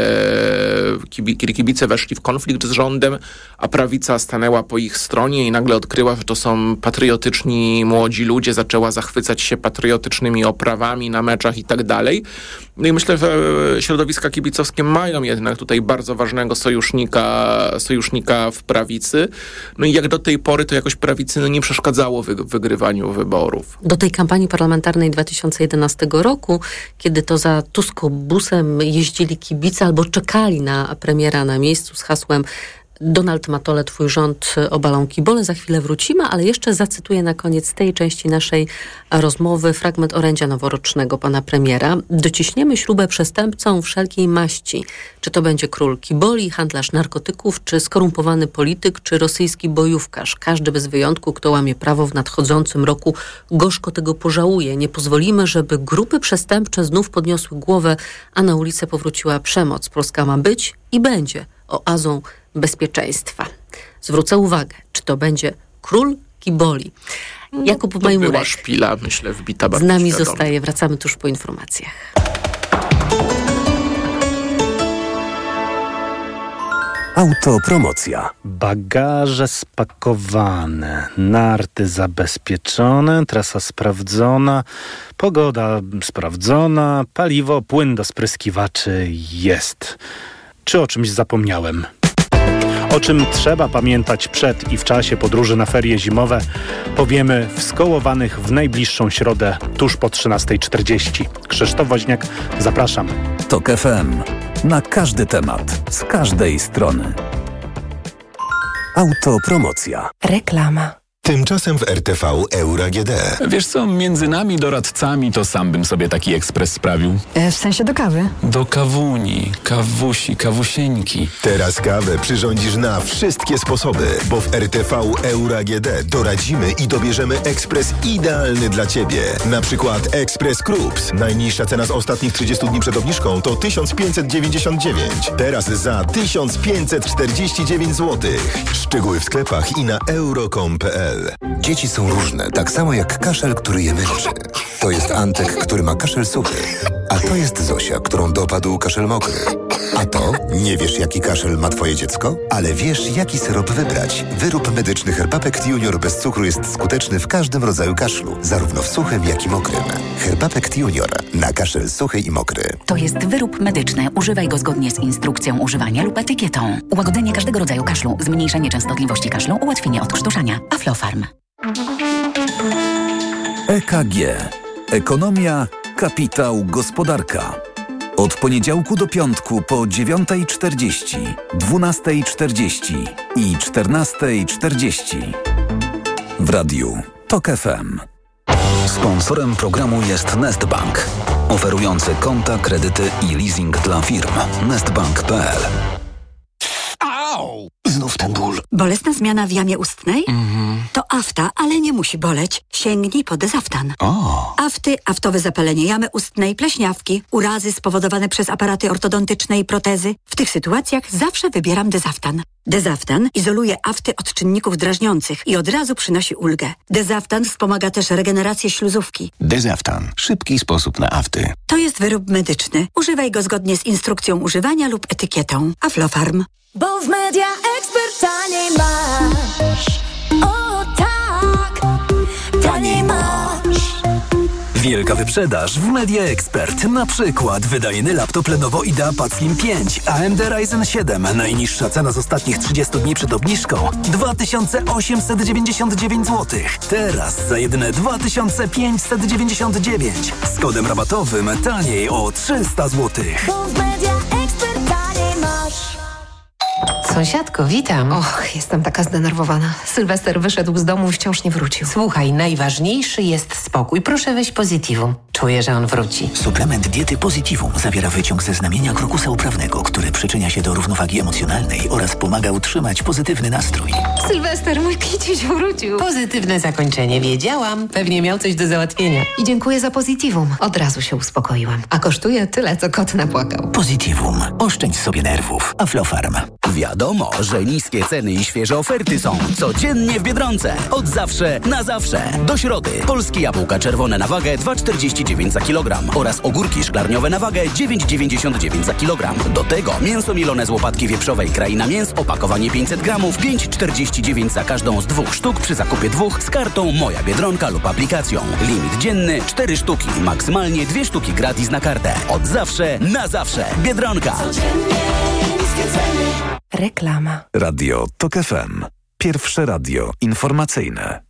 kiedy kibice weszli w konflikt z rządem, a prawica stanęła po ich stronie i nagle odkryła, że to są patriotyczni młodzi ludzie, zaczęła zachwycać się patriotycznymi oprawami na meczach i tak dalej. No i myślę, że środowiska kibicowskie mają jednak tutaj bardzo ważnego sojusznika, sojusznika w prawicy. No i jak do tej pory to jakoś prawicy no nie przeszkadzało w wygrywaniu wyborów. Do tej kampanii parlamentarnej dwa tysiące jedenastego roku, kiedy to za Tuskobusem jeździli kibice albo czekali na premiera na miejscu z hasłem Donald Matole, twój rząd obalą kibole. Za chwilę wrócimy, ale jeszcze zacytuję na koniec tej części naszej rozmowy fragment orędzia noworocznego pana premiera. Dociśniemy śrubę przestępcom wszelkiej maści. Czy to będzie król kiboli, handlarz narkotyków, czy skorumpowany polityk, czy rosyjski bojówkarz. Każdy bez wyjątku, kto łamie prawo w nadchodzącym roku, gorzko tego pożałuje. Nie pozwolimy, żeby grupy przestępcze znów podniosły głowę, a na ulicę powróciła przemoc. Polska ma być i będzie oazą bezpieczeństwa. Zwrócę uwagę, czy to będzie król kiboli. No, Jakub to Majmurek była szpila, myślę, wbita bardzo z nami świadomie. zostaje. Wracamy tuż po informacjach. Autopromocja. Bagaże spakowane, narty zabezpieczone, trasa sprawdzona, pogoda sprawdzona, paliwo, płyn do spryskiwaczy jest. Czy o czymś zapomniałem? O czym trzeba pamiętać przed i w czasie podróży na ferie zimowe, powiemy w Skołowanych w najbliższą środę, tuż po trzynasta czterdzieści. Krzysztof Woźniak, zapraszam. Tok F M. Na każdy temat, z każdej strony. Autopromocja. Reklama. Tymczasem w R T V Euro A G D. Wiesz co, między nami doradcami to sam bym sobie taki ekspres sprawił. E, w sensie do kawy? Do kawuni, kawusi, kawusieńki. Teraz kawę przyrządzisz na wszystkie sposoby, bo w R T V Euro A G D doradzimy i dobierzemy ekspres idealny dla Ciebie. Na przykład Ekspres Krups. Najniższa cena z ostatnich trzydziestu dni przed obniżką to tysiąc pięćset dziewięćdziesiąt dziewięć. Teraz za tysiąc pięćset czterdzieści dziewięć złotych. Szczegóły w sklepach i na euro kropka com kropka p l. Dzieci są różne, tak samo jak kaszel, który je męczy. To jest Antek, który ma kaszel suchy. A to jest Zosia, którą dopadł kaszel mokry. A to? Nie wiesz, jaki kaszel ma twoje dziecko? Ale wiesz, jaki syrop wybrać. Wyrób medyczny Herbapekt Junior bez cukru jest skuteczny w każdym rodzaju kaszlu, zarówno w suchym, jak i mokrym. Herbapekt Junior na kaszel suchy i mokry. To jest wyrób medyczny. Używaj go zgodnie z instrukcją używania lub etykietą. Ułagodzenie każdego rodzaju kaszlu, zmniejszenie częstotliwości kaszlu, ułatwienie odkrztuszania. Aflofarm. E K G. Ekonomia, kapitał, gospodarka. Od poniedziałku do piątku po dziewiąta czterdzieści, dwunasta czterdzieści i czternasta czterdzieści. W radiu Tok F M. Sponsorem programu jest Nestbank, oferujący konta, kredyty i leasing dla firm. nestbank kropka p l. Au! Znów ten ból. Bolesna zmiana w jamie ustnej? Mhm. To afta, ale nie musi boleć. Sięgnij po Dezaftan. O! Afty, aftowe zapalenie jamy ustnej, pleśniawki, urazy spowodowane przez aparaty ortodontyczne i protezy. W tych sytuacjach zawsze wybieram Dezaftan. Dezaftan izoluje afty od czynników drażniących i od razu przynosi ulgę. Dezaftan wspomaga też regenerację śluzówki. Dezaftan. Szybki sposób na afty. To jest wyrób medyczny. Używaj go zgodnie z instrukcją używania lub etykietą. Aflofarm. Bo w Media Expert taniej masz. O tak, taniej masz. Wielka wyprzedaż w Media Expert. Na przykład wydajny laptop Lenovo IdeaPad Slim pięć, A M D Ryzen siedem. Najniższa cena z ostatnich trzydziestu dni przed obniżką dwa tysiące osiemset dziewięćdziesiąt dziewięć złotych. Teraz za jedyne dwa tysiące pięćset dziewięćdziesiąt dziewięć. Z kodem rabatowym taniej o trzysta złotych. Bo w Media Expert taniej masz. Sąsiadko, witam. Och, jestem taka zdenerwowana. Sylwester wyszedł z domu i wciąż nie wrócił. Słuchaj, najważniejszy jest spokój. Proszę weź Positivum. Czuję, że on wróci. Suplement diety Positivum zawiera wyciąg ze znamienia krokusa uprawnego, który przyczynia się do równowagi emocjonalnej oraz pomaga utrzymać pozytywny nastrój. Sylwester, mój kiciuś wrócił. Pozytywne zakończenie, wiedziałam. Pewnie miał coś do załatwienia. I dziękuję za Positivum. Od razu się uspokoiłam. A kosztuje tyle, co kot napłakał. Positivum. Oszczędź sobie nerwów. Aflofarm. Wiadomo, że niskie ceny i świeże oferty są codziennie w Biedronce. Od zawsze na zawsze. Do środy. Polskie jabłka czerwone na wagę dwa czterdzieści dziewięć za kilogram oraz ogórki szklarniowe na wagę dziewięć dziewięćdziesiąt dziewięć za kilogram. Do tego mięso milone z łopatki wieprzowej Kraina Mięs, opakowanie pięćset gramów, pięć czterdzieści dziewięć za każdą z dwóch sztuk przy zakupie dwóch z kartą Moja Biedronka lub aplikacją. Limit dzienny cztery sztuki, maksymalnie dwie sztuki gratis na kartę. Od zawsze na zawsze. Biedronka. Reklama. Radio TOK F M. Pierwsze radio informacyjne.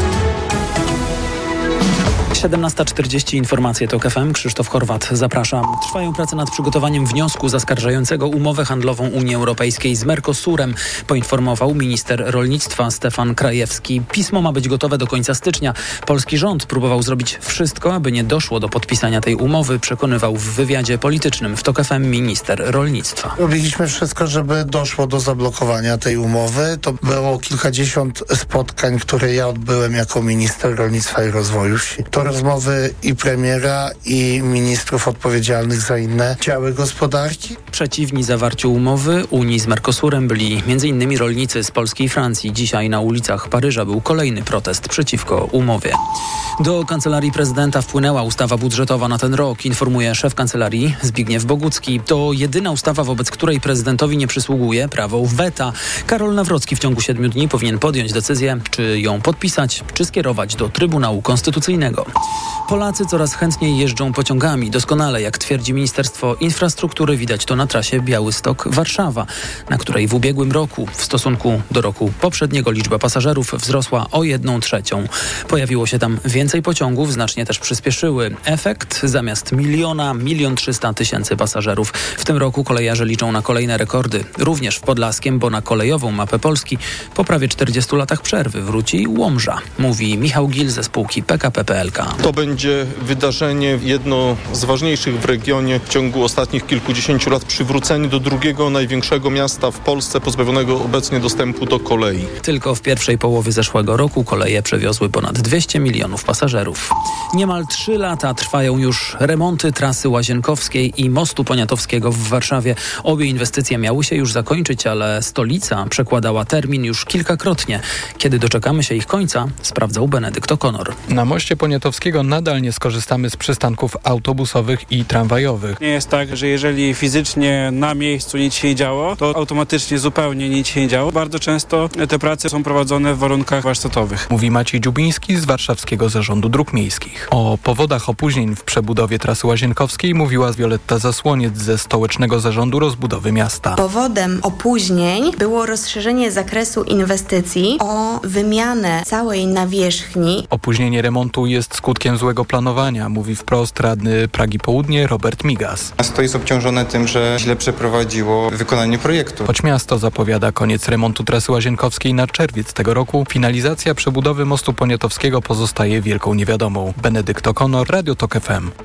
siedemnasta czterdzieści, informacje TOK F M. Krzysztof Chorwat, zapraszam. Trwają prace nad przygotowaniem wniosku zaskarżającego umowę handlową Unii Europejskiej z Mercosurem, poinformował minister rolnictwa Stefan Krajewski. Pismo ma być gotowe do końca stycznia. Polski rząd próbował zrobić wszystko, aby nie doszło do podpisania tej umowy, przekonywał w wywiadzie politycznym w TOK F M minister rolnictwa. Robiliśmy wszystko, żeby doszło do zablokowania tej umowy. To było kilkadziesiąt spotkań, które ja odbyłem jako minister rolnictwa i rozwoju wsi. To rozmowy i premiera, i ministrów odpowiedzialnych za inne działy gospodarki. Przeciwni zawarciu umowy Unii z Mercosurem byli między innymi rolnicy z Polski i Francji. Dzisiaj na ulicach Paryża był kolejny protest przeciwko umowie. Do Kancelarii Prezydenta wpłynęła ustawa budżetowa na ten rok, informuje szef Kancelarii Zbigniew Bogucki. To jedyna ustawa, wobec której prezydentowi nie przysługuje prawo weta. Karol Nawrocki w ciągu siedmiu dni powinien podjąć decyzję, czy ją podpisać, czy skierować do Trybunału Konstytucyjnego. Polacy coraz chętniej jeżdżą pociągami. Doskonale, jak twierdzi Ministerstwo Infrastruktury, widać to na trasie Białystok-Warszawa, na której w ubiegłym roku w stosunku do roku poprzedniego liczba pasażerów wzrosła o jedną trzecią. Pojawiło się tam więcej pociągów, znacznie też przyspieszyły. Efekt: zamiast miliona, milion trzysta tysięcy pasażerów. W tym roku kolejarze liczą na kolejne rekordy. Również w Podlaskiem, bo na kolejową mapę Polski po prawie czterdziestu latach przerwy wróci Łomża, mówi Michał Gil ze spółki P K P P L K. To będzie wydarzenie jedno z ważniejszych w regionie w ciągu ostatnich kilkudziesięciu lat. Przywrócenie do drugiego największego miasta w Polsce pozbawionego obecnie dostępu do kolei. Tylko w pierwszej połowie zeszłego roku koleje przewiozły ponad dwieście milionów pasażerów. Niemal trzy lata trwają już remonty trasy Łazienkowskiej i mostu poniatowskiego w Warszawie. Obie inwestycje miały się już zakończyć, ale stolica przekładała termin już kilkakrotnie. Kiedy doczekamy się ich końca, sprawdzał Benedykt O'Connor. Na moście poniatowskiego nadal nie skorzystamy z przystanków autobusowych i tramwajowych. Nie jest tak, że jeżeli fizycznie na miejscu nic się nie działo, to automatycznie zupełnie nic się nie działo. Bardzo często te prace są prowadzone w warunkach warsztatowych. Mówi Maciej Dziubiński z Warszawskiego Zarządu Dróg Miejskich. O powodach opóźnień w przebudowie trasy Łazienkowskiej mówiła Wioletta Zasłoniec ze Stołecznego Zarządu Rozbudowy Miasta. Powodem opóźnień było rozszerzenie zakresu inwestycji o wymianę całej nawierzchni. Opóźnienie remontu jest skutkiem złego planowania, mówi wprost radny Pragi Południe Robert Migas. Miasto jest obciążone tym, że źle przeprowadziło wykonanie projektu. Choć miasto zapowiada koniec remontu trasy Łazienkowskiej na czerwiec tego roku, finalizacja przebudowy mostu poniatowskiego pozostaje wielką niewiadomą. Benedykt O'Connor, Radio TOK F M.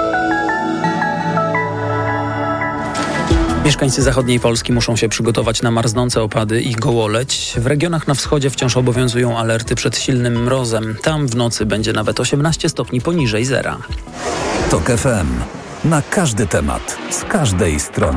Mieszkańcy zachodniej Polski muszą się przygotować na marznące opady i gołoleć. W regionach na wschodzie wciąż obowiązują alerty przed silnym mrozem. Tam w nocy będzie nawet osiemnaście stopni poniżej zera. TOK F M. Na każdy temat, z każdej strony.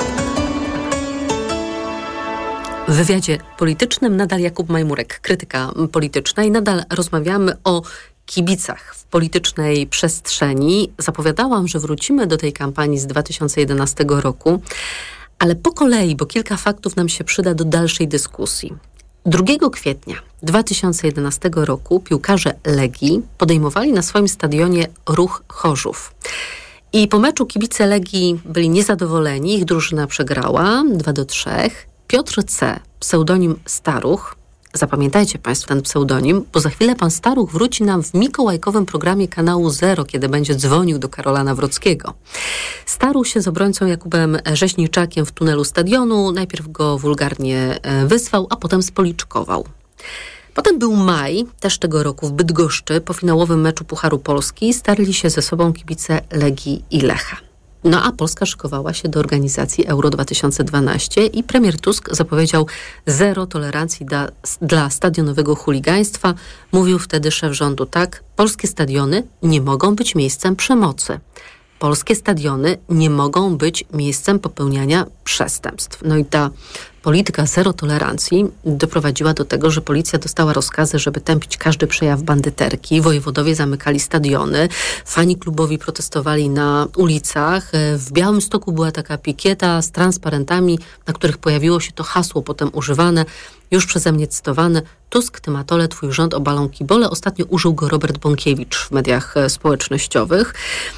W wywiadzie politycznym nadal Jakub Majmurek, krytyka polityczna, i nadal rozmawiamy o kibicach w politycznej przestrzeni. Zapowiadałam, że wrócimy do tej kampanii z dwa tysiące jedenastego roku, ale po kolei, bo kilka faktów nam się przyda do dalszej dyskusji. drugiego kwietnia dwa tysiące jedenastego roku piłkarze Legii podejmowali na swoim stadionie Ruch Chorzów. I po meczu kibice Legii byli niezadowoleni, ich drużyna przegrała dwa do trzech. Piotr C., pseudonim Staruch, zapamiętajcie Państwo ten pseudonim, bo za chwilę pan Staruch wróci nam w mikołajkowym programie kanału Zero, kiedy będzie dzwonił do Karola Nawrockiego. Starł się z obrońcą Jakubem Rzeźniczakiem w tunelu stadionu. Najpierw go wulgarnie wyswał, a potem spoliczkował. Potem był maj, też tego roku w Bydgoszczy. Po finałowym meczu Pucharu Polski starli się ze sobą kibice Legii i Lecha. No a Polska szykowała się do organizacji Euro dwa tysiące dwanaście i premier Tusk zapowiedział zero tolerancji da, dla stadionowego chuligaństwa. Mówił wtedy szef rządu tak: polskie stadiony nie mogą być miejscem przemocy. polskie stadiony nie mogą być miejscem popełniania przestępstw. No i ta polityka zero tolerancji doprowadziła do tego, że policja dostała rozkazy, żeby tępić każdy przejaw bandyterki. Wojewodowie zamykali stadiony, fani klubowi protestowali na ulicach. W Białymstoku była taka pikieta z transparentami, na których pojawiło się to hasło potem używane, już przeze mnie cytowane: Tusk, ty matole, twój rząd obalą kibole. Ostatnio użył go Robert Bąkiewicz w mediach społecznościowych.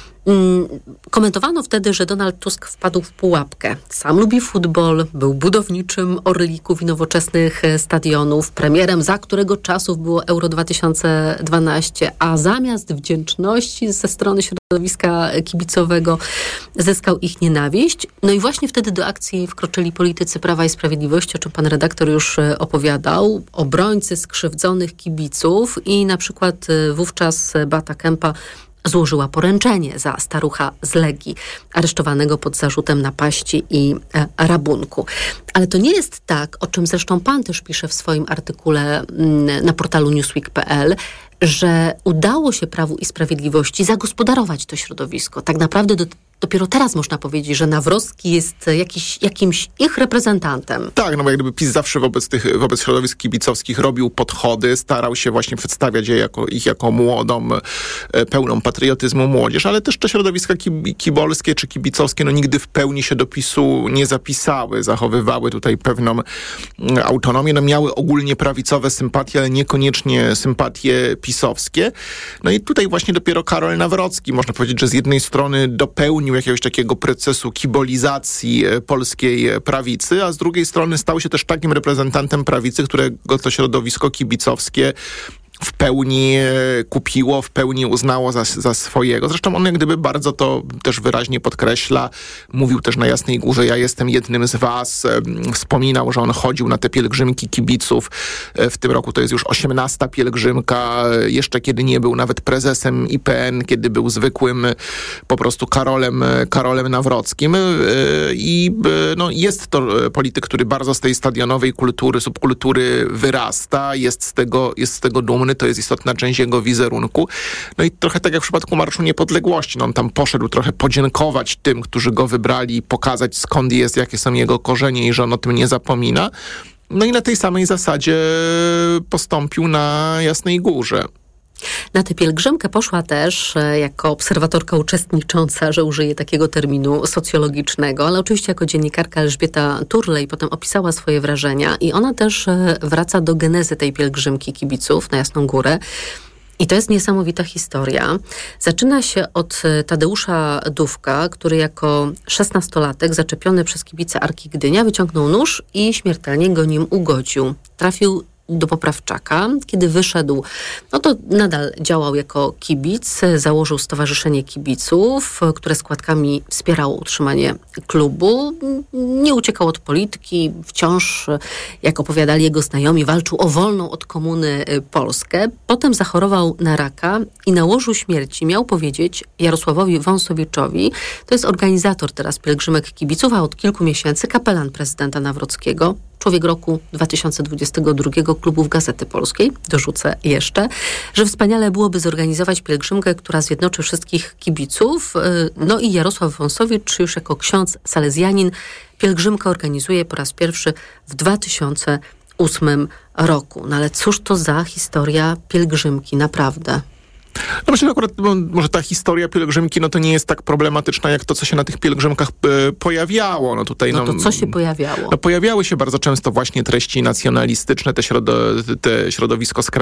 Komentowano wtedy, że Donald Tusk wpadł w pułapkę. Sam lubi futbol, był budowniczym Orlików i nowoczesnych stadionów, premierem, za którego czasów było Euro dwa tysiące dwanaście, a zamiast wdzięczności ze strony środowiska kibicowego zyskał ich nienawiść. No i właśnie wtedy do akcji wkroczyli politycy Prawa i Sprawiedliwości, o czym pan redaktor już opowiadał, obrońcy skrzywdzonych kibiców i na przykład wówczas Beata Kempa złożyła poręczenie za starucha z Legii, aresztowanego pod zarzutem napaści i e, rabunku. Ale to nie jest tak, o czym zresztą pan też pisze w swoim artykule m, na portalu newsweek kropka p l, że udało się Prawu i Sprawiedliwości zagospodarować to środowisko. Tak naprawdę do, dopiero teraz można powiedzieć, że Nawrocki jest jakiś, jakimś ich reprezentantem. Tak, no bo jak gdyby PiS zawsze wobec tych, wobec środowisk kibicowskich robił podchody, starał się właśnie przedstawiać je jako, ich jako młodą, pełną patriotyzmu młodzież, ale też te środowiska kibolskie czy kibicowskie no nigdy w pełni się do PiSu nie zapisały, zachowywały tutaj pewną autonomię, no miały ogólnie prawicowe sympatie, ale niekoniecznie sympatie pisowskie. No i tutaj właśnie dopiero Karol Nawrocki, można powiedzieć, że z jednej strony dopełnił jakiegoś takiego procesu kibolizacji polskiej prawicy, a z drugiej strony stał się też takim reprezentantem prawicy, którego to środowisko kibicowskie w pełni kupiło, w pełni uznało za, za swojego. Zresztą on jak gdyby bardzo to też wyraźnie podkreśla. Mówił też na Jasnej Górze: ja jestem jednym z was. Wspominał, że on chodził na te pielgrzymki kibiców. W tym roku to jest już osiemnasta pielgrzymka. Jeszcze kiedy nie był nawet prezesem I P N, kiedy był zwykłym po prostu Karolem, Karolem Nawrockim. I no, jest to polityk, który bardzo z tej stadionowej kultury, subkultury wyrasta. Jest z tego, jest z tego dumny. To jest istotna część jego wizerunku. No i trochę tak jak w przypadku Marszu Niepodległości. No on tam poszedł trochę podziękować tym, którzy go wybrali, pokazać skąd jest, jakie są jego korzenie i że on o tym nie zapomina. No i na tej samej zasadzie postąpił na Jasnej Górze. Na tę pielgrzymkę poszła też jako obserwatorka uczestnicząca, że użyję takiego terminu socjologicznego, ale oczywiście jako dziennikarka Elżbieta Turlej potem opisała swoje wrażenia i ona też wraca do genezy tej pielgrzymki kibiców na Jasną Górę. I to jest niesamowita historia. Zaczyna się od Tadeusza Dówka, który jako szesnastolatek zaczepiony przez kibice Arki Gdynia wyciągnął nóż i śmiertelnie go nim ugodził. Trafił do Poprawczaka. Kiedy wyszedł, no to nadal działał jako kibic. Założył Stowarzyszenie Kibiców, które składkami wspierało utrzymanie klubu. Nie uciekał od polityki. Wciąż, jak opowiadali jego znajomi, walczył o wolną od komuny Polskę. Potem zachorował na raka i na łożu śmierci miał powiedzieć Jarosławowi Wąsowiczowi, to jest organizator teraz pielgrzymek kibiców, a od kilku miesięcy kapelan prezydenta Nawrockiego, człowiek roku dwa tysiące dwudziestego drugiego klubów Gazety Polskiej, dorzucę jeszcze, że wspaniale byłoby zorganizować pielgrzymkę, która zjednoczy wszystkich kibiców. No i Jarosław Wąsowicz już jako ksiądz salezjanin pielgrzymkę organizuje po raz pierwszy w dwa tysiące ósmym roku. No ale cóż to za historia pielgrzymki, naprawdę. No myślę, że akurat no, może ta historia pielgrzymki, no to nie jest tak problematyczna, jak to, co się na tych pielgrzymkach e, pojawiało. No, tutaj, no to no, co się pojawiało? No, pojawiały się bardzo często właśnie treści nacjonalistyczne. Te, środo, te środowisko skra,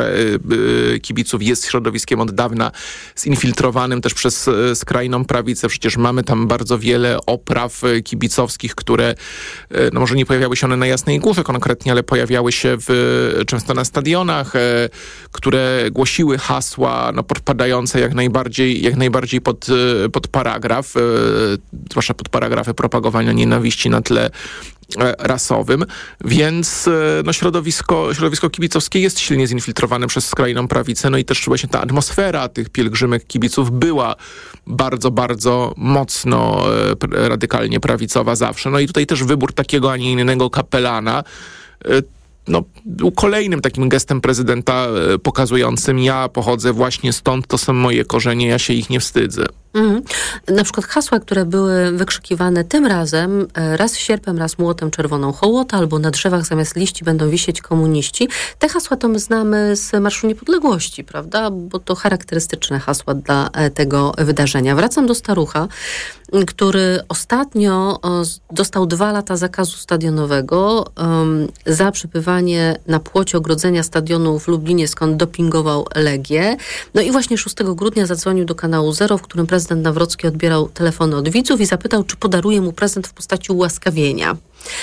e, kibiców jest środowiskiem od dawna zinfiltrowanym też przez e, skrajną prawicę. Przecież mamy tam bardzo wiele opraw e, kibicowskich, które, e, no może nie pojawiały się one na Jasnej Górze konkretnie, ale pojawiały się w, często na stadionach, e, które głosiły hasła, no podpadające jak najbardziej, jak najbardziej pod, pod paragraf, e, zwłaszcza pod paragrafy propagowania nienawiści na tle e, rasowym, więc e, no środowisko, środowisko kibicowskie jest silnie zinfiltrowane przez skrajną prawicę, no i też właśnie ta atmosfera tych pielgrzymek kibiców była bardzo, bardzo mocno e, radykalnie prawicowa zawsze. No i tutaj też wybór takiego, a nie innego kapelana e, no, był kolejnym takim gestem prezydenta e, pokazującym, ja pochodzę właśnie stąd, to są moje korzenie, ja się ich nie wstydzę. Mhm. Na przykład hasła, które były wykrzykiwane tym razem, raz sierpem, raz młotem, czerwoną hołota, albo na drzewach zamiast liści będą wisieć komuniści. Te hasła to my znamy z Marszu Niepodległości, prawda? Bo to charakterystyczne hasła dla tego wydarzenia. Wracam do Starucha, który ostatnio dostał dwa lata zakazu stadionowego um, za przybywanie na płocie ogrodzenia stadionu w Lublinie, skąd dopingował Legię. No i właśnie szóstego grudnia zadzwonił do kanału Zero, w którym prezydent Nawrocki odbierał telefony od widzów i zapytał, czy podaruje mu prezent w postaci ułaskawienia.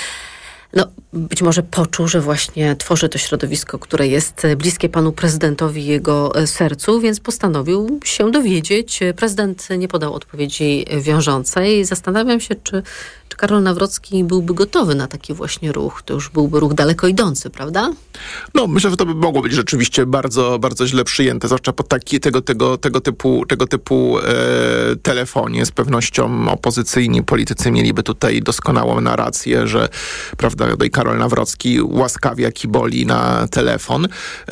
No, być może poczuł, że właśnie tworzy to środowisko, które jest bliskie panu prezydentowi i jego sercu, więc postanowił się dowiedzieć. Prezydent nie podał odpowiedzi wiążącej. Zastanawiam się, czy, czy Karol Nawrocki byłby gotowy na taki właśnie ruch. To już byłby ruch daleko idący, prawda? No, myślę, że to by mogło być rzeczywiście bardzo, bardzo źle przyjęte, zwłaszcza po taki, tego, tego, tego typu, tego typu e, telefonie. Z pewnością opozycyjni politycy mieliby tutaj doskonałą narrację, że prawda, i Karol Nawrocki łaskawia kiboli na telefon,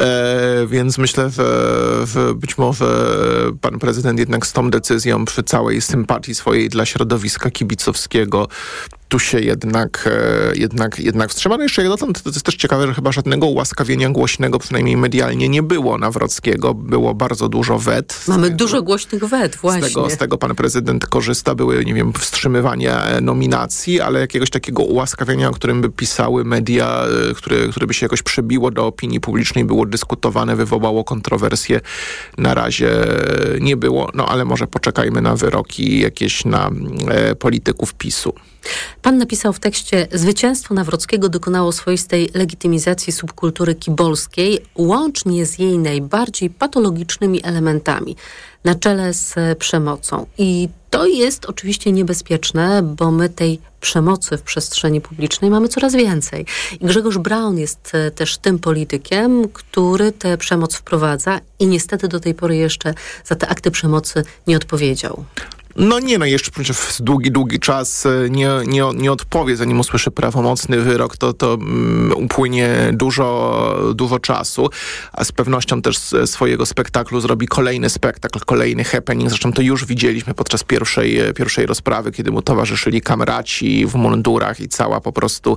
e, więc myślę, że, że być może pan prezydent jednak z tą decyzją, przy całej sympatii swojej dla środowiska kibicowskiego, tu się jednak, e, jednak, jednak wstrzymano. No jeszcze jak dotąd, to jest też ciekawe, że chyba żadnego ułaskawienia głośnego, przynajmniej medialnie, nie było Nawrockiego. Było bardzo dużo wet. Mamy tego, dużo głośnych wet, właśnie. Z tego, z tego pan prezydent korzysta. Były, nie wiem, wstrzymywania nominacji, ale jakiegoś takiego ułaskawienia, o którym by pisały media, które, które by się jakoś przebiło do opinii publicznej, było dyskutowane, wywołało kontrowersje. Na razie nie było. No ale może poczekajmy na wyroki jakieś na e, polityków PiSu. Pan napisał w tekście: zwycięstwo Nawrockiego dokonało swoistej legitymizacji subkultury kibolskiej, łącznie z jej najbardziej patologicznymi elementami, na czele z przemocą. I to jest oczywiście niebezpieczne, bo my tej przemocy w przestrzeni publicznej mamy coraz więcej. I Grzegorz Braun jest też tym politykiem, który tę przemoc wprowadza i niestety do tej pory jeszcze za te akty przemocy nie odpowiedział. No nie, no jeszcze przez długi, długi czas nie, nie, nie odpowie, zanim usłyszy prawomocny wyrok, to, to um, upłynie dużo, dużo czasu, a z pewnością też z swojego spektaklu zrobi kolejny spektakl, kolejny happening. Zresztą to już widzieliśmy podczas pierwszej, pierwszej rozprawy, kiedy mu towarzyszyli kamraci w mundurach i cała po prostu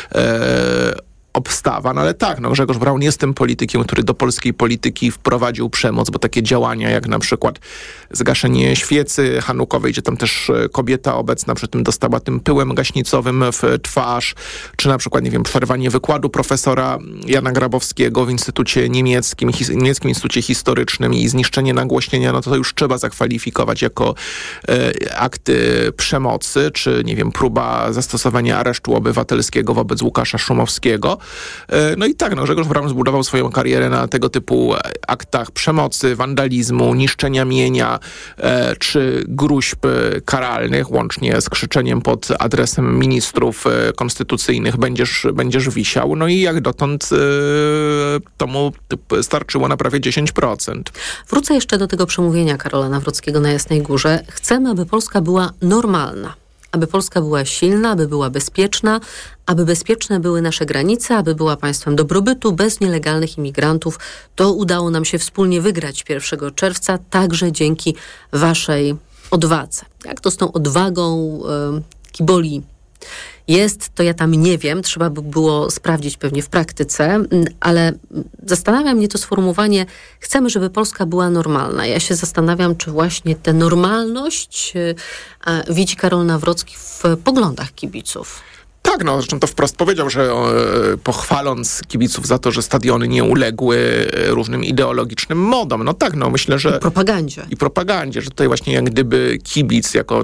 e, obstawa. No ale tak, no Grzegorz Braun jest tym politykiem, który do polskiej polityki wprowadził przemoc, bo takie działania jak na przykład zgaszenie świecy hanukowej, gdzie tam też kobieta obecna przy tym dostała tym pyłem gaśnicowym w twarz, czy na przykład, nie wiem, przerwanie wykładu profesora Jana Grabowskiego w Instytucie Niemieckim, his, Niemieckim Instytucie Historycznym i zniszczenie nagłośnienia, no to, to już trzeba zakwalifikować jako e, akty przemocy, czy nie wiem, próba zastosowania aresztu obywatelskiego wobec Łukasza Szumowskiego. No i tak, no Grzegorz Braun zbudował swoją karierę na tego typu aktach przemocy, wandalizmu, niszczenia mienia, e, czy gruźb karalnych, łącznie z krzyczeniem pod adresem ministrów e, konstytucyjnych będziesz, będziesz wisiał. No i jak dotąd e, to mu starczyło na prawie dziesięć procent. Wrócę jeszcze do tego przemówienia Karola Nawrockiego na Jasnej Górze. Chcemy, aby Polska była normalna. Aby Polska była silna, aby była bezpieczna, aby bezpieczne były nasze granice, aby była państwem dobrobytu, bez nielegalnych imigrantów. To udało nam się wspólnie wygrać pierwszego czerwca, także dzięki waszej odwadze. Jak to z tą odwagą y, kiboli jest, to ja tam nie wiem, trzeba by było sprawdzić pewnie w praktyce, ale zastanawia mnie to sformułowanie: chcemy, żeby Polska była normalna. Ja się zastanawiam, czy właśnie tę normalność a, widzi Karol Nawrocki w poglądach kibiców. Tak, no zresztą to wprost powiedział, że e, pochwaląc kibiców za to, że stadiony nie uległy różnym ideologicznym modom. No tak, no myślę, że... I propagandzie. I propagandzie, że tutaj właśnie jak gdyby kibic jako e,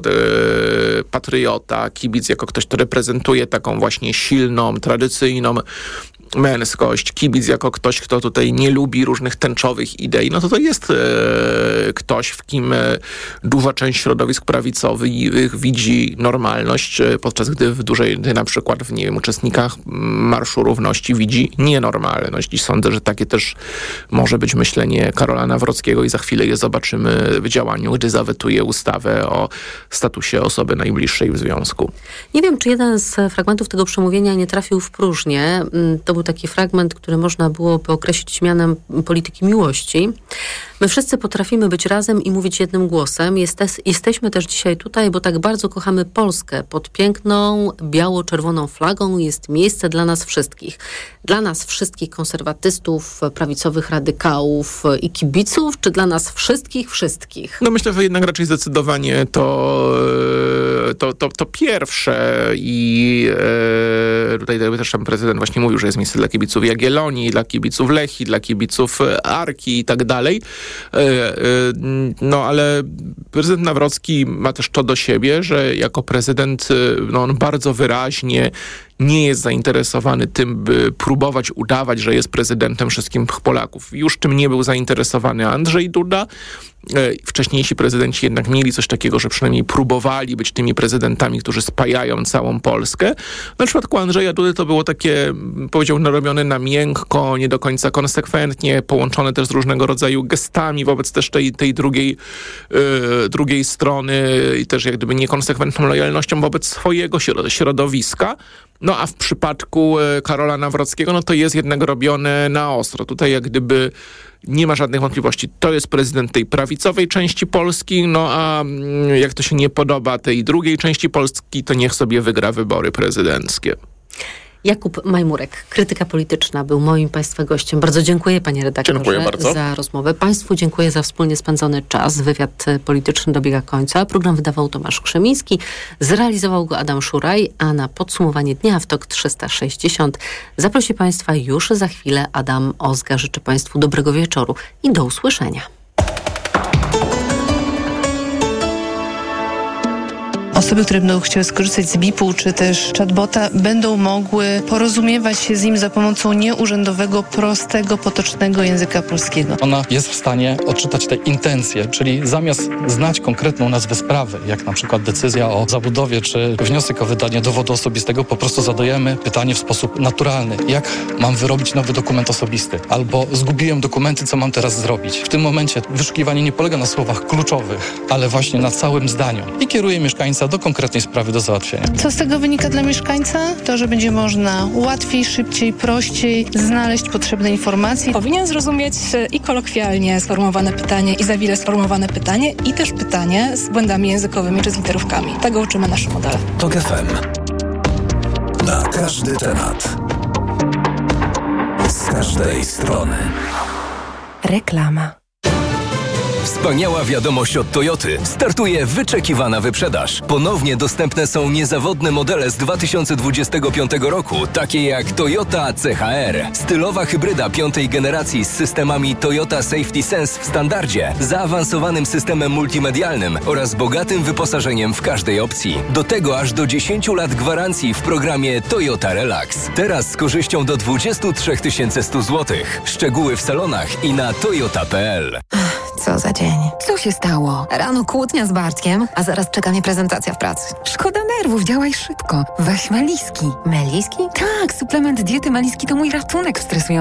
patriota, kibic jako ktoś, kto reprezentuje taką właśnie silną, tradycyjną męskość, kibic jako ktoś, kto tutaj nie lubi różnych tęczowych idei, no to to jest e, ktoś, w kim e, duża część środowisk prawicowych widzi normalność, e, podczas gdy w dużej, na przykład w, nie wiem, uczestnikach Marszu Równości widzi nienormalność. I sądzę, że takie też może być myślenie Karola Nawrockiego i za chwilę je zobaczymy w działaniu, gdy zawetuje ustawę o statusie osoby najbliższej w związku. Nie wiem, czy jeden z fragmentów tego przemówienia nie trafił w próżnię. To był był taki fragment, który można byłoby określić mianem polityki miłości. My wszyscy potrafimy być razem i mówić jednym głosem. Jeste- jesteśmy też dzisiaj tutaj, bo tak bardzo kochamy Polskę. Pod piękną, biało-czerwoną flagą jest miejsce dla nas wszystkich. Dla nas wszystkich konserwatystów, prawicowych radykałów i kibiców, czy dla nas wszystkich, wszystkich? No myślę, że jednak raczej zdecydowanie to, to, to, to pierwsze i e, tutaj też tam prezydent właśnie mówił, że jest miejsce dla kibiców Jagiellonii, dla kibiców Lechii, dla kibiców Arki i tak dalej. E, e, no ale prezydent Nawrocki ma też to do siebie, że jako prezydent no, on bardzo wyraźnie nie jest zainteresowany tym, by próbować udawać, że jest prezydentem wszystkich Polaków. Już tym nie był zainteresowany Andrzej Duda. Wcześniejsi prezydenci jednak mieli coś takiego, że przynajmniej próbowali być tymi prezydentami, którzy spajają całą Polskę. Na przypadku Andrzeja Dudy to było takie, powiedziałbym, robione na miękko, nie do końca konsekwentnie, połączone też z różnego rodzaju gestami wobec też tej, tej drugiej, yy, drugiej strony i też jak gdyby niekonsekwentną lojalnością wobec swojego środowiska. No a w przypadku Karola Nawrockiego, no to jest jednak robione na ostro. Tutaj jak gdyby nie ma żadnych wątpliwości. To jest prezydent tej prawicowej części Polski, no a jak to się nie podoba tej drugiej części Polski, to niech sobie wygra wybory prezydenckie. Jakub Majmurek, krytyka polityczna, był moim Państwa gościem. Bardzo dziękuję, panie redaktorze, za rozmowę. Państwu dziękuję za wspólnie spędzony czas. Wywiad polityczny dobiega końca. Program wydawał Tomasz Krzemiński, zrealizował go Adam Szuraj, a na podsumowanie dnia w TOK trzysta sześćdziesiąt zaprosi Państwa już za chwilę Adam Ozga. Życzę Państwu dobrego wieczoru i do usłyszenia. Osoby, które będą chciały skorzystać z B I P-u czy też chatbota, będą mogły porozumiewać się z nim za pomocą nieurzędowego, prostego, potocznego języka polskiego. Ona jest w stanie odczytać te intencje, czyli zamiast znać konkretną nazwę sprawy, jak na przykład decyzja o zabudowie czy wniosek o wydanie dowodu osobistego, po prostu zadajemy pytanie w sposób naturalny. Jak mam wyrobić nowy dokument osobisty? Albo zgubiłem dokumenty, co mam teraz zrobić? W tym momencie wyszukiwanie nie polega na słowach kluczowych, ale właśnie na całym zdaniu i kieruje mieszkańca do konkretnej sprawy do załatwienia. Co z tego wynika dla mieszkańca? To, że będzie można łatwiej, szybciej, prościej znaleźć potrzebne informacje. Powinien zrozumieć i kolokwialnie sformułowane pytanie, i zawile sformułowane pytanie, i też pytanie z błędami językowymi czy z literówkami. Tego uczymy nasze modele. TOK F M. Na każdy temat. Z każdej strony. Reklama. Wspaniała wiadomość od Toyoty. Startuje wyczekiwana wyprzedaż. Ponownie dostępne są niezawodne modele z dwa tysiące dwudziestego piątego roku, takie jak Toyota C H R. Stylowa hybryda piątej generacji z systemami Toyota Safety Sense w standardzie, zaawansowanym systemem multimedialnym oraz bogatym wyposażeniem w każdej opcji. Do tego aż do dziesięć lat gwarancji w programie Toyota Relax. Teraz z korzyścią do dwadzieścia trzy tysiące sto złotych. Szczegóły w salonach i na toyota kropka p l. Co za dzień. Co się stało? Rano kłótnia z Bartkiem, a zaraz czeka mnie prezentacja w pracy. Szkoda nerwów, działaj szybko. Weź Meliski. Meliski? Tak, suplement diety Meliski to mój ratunek w stresującym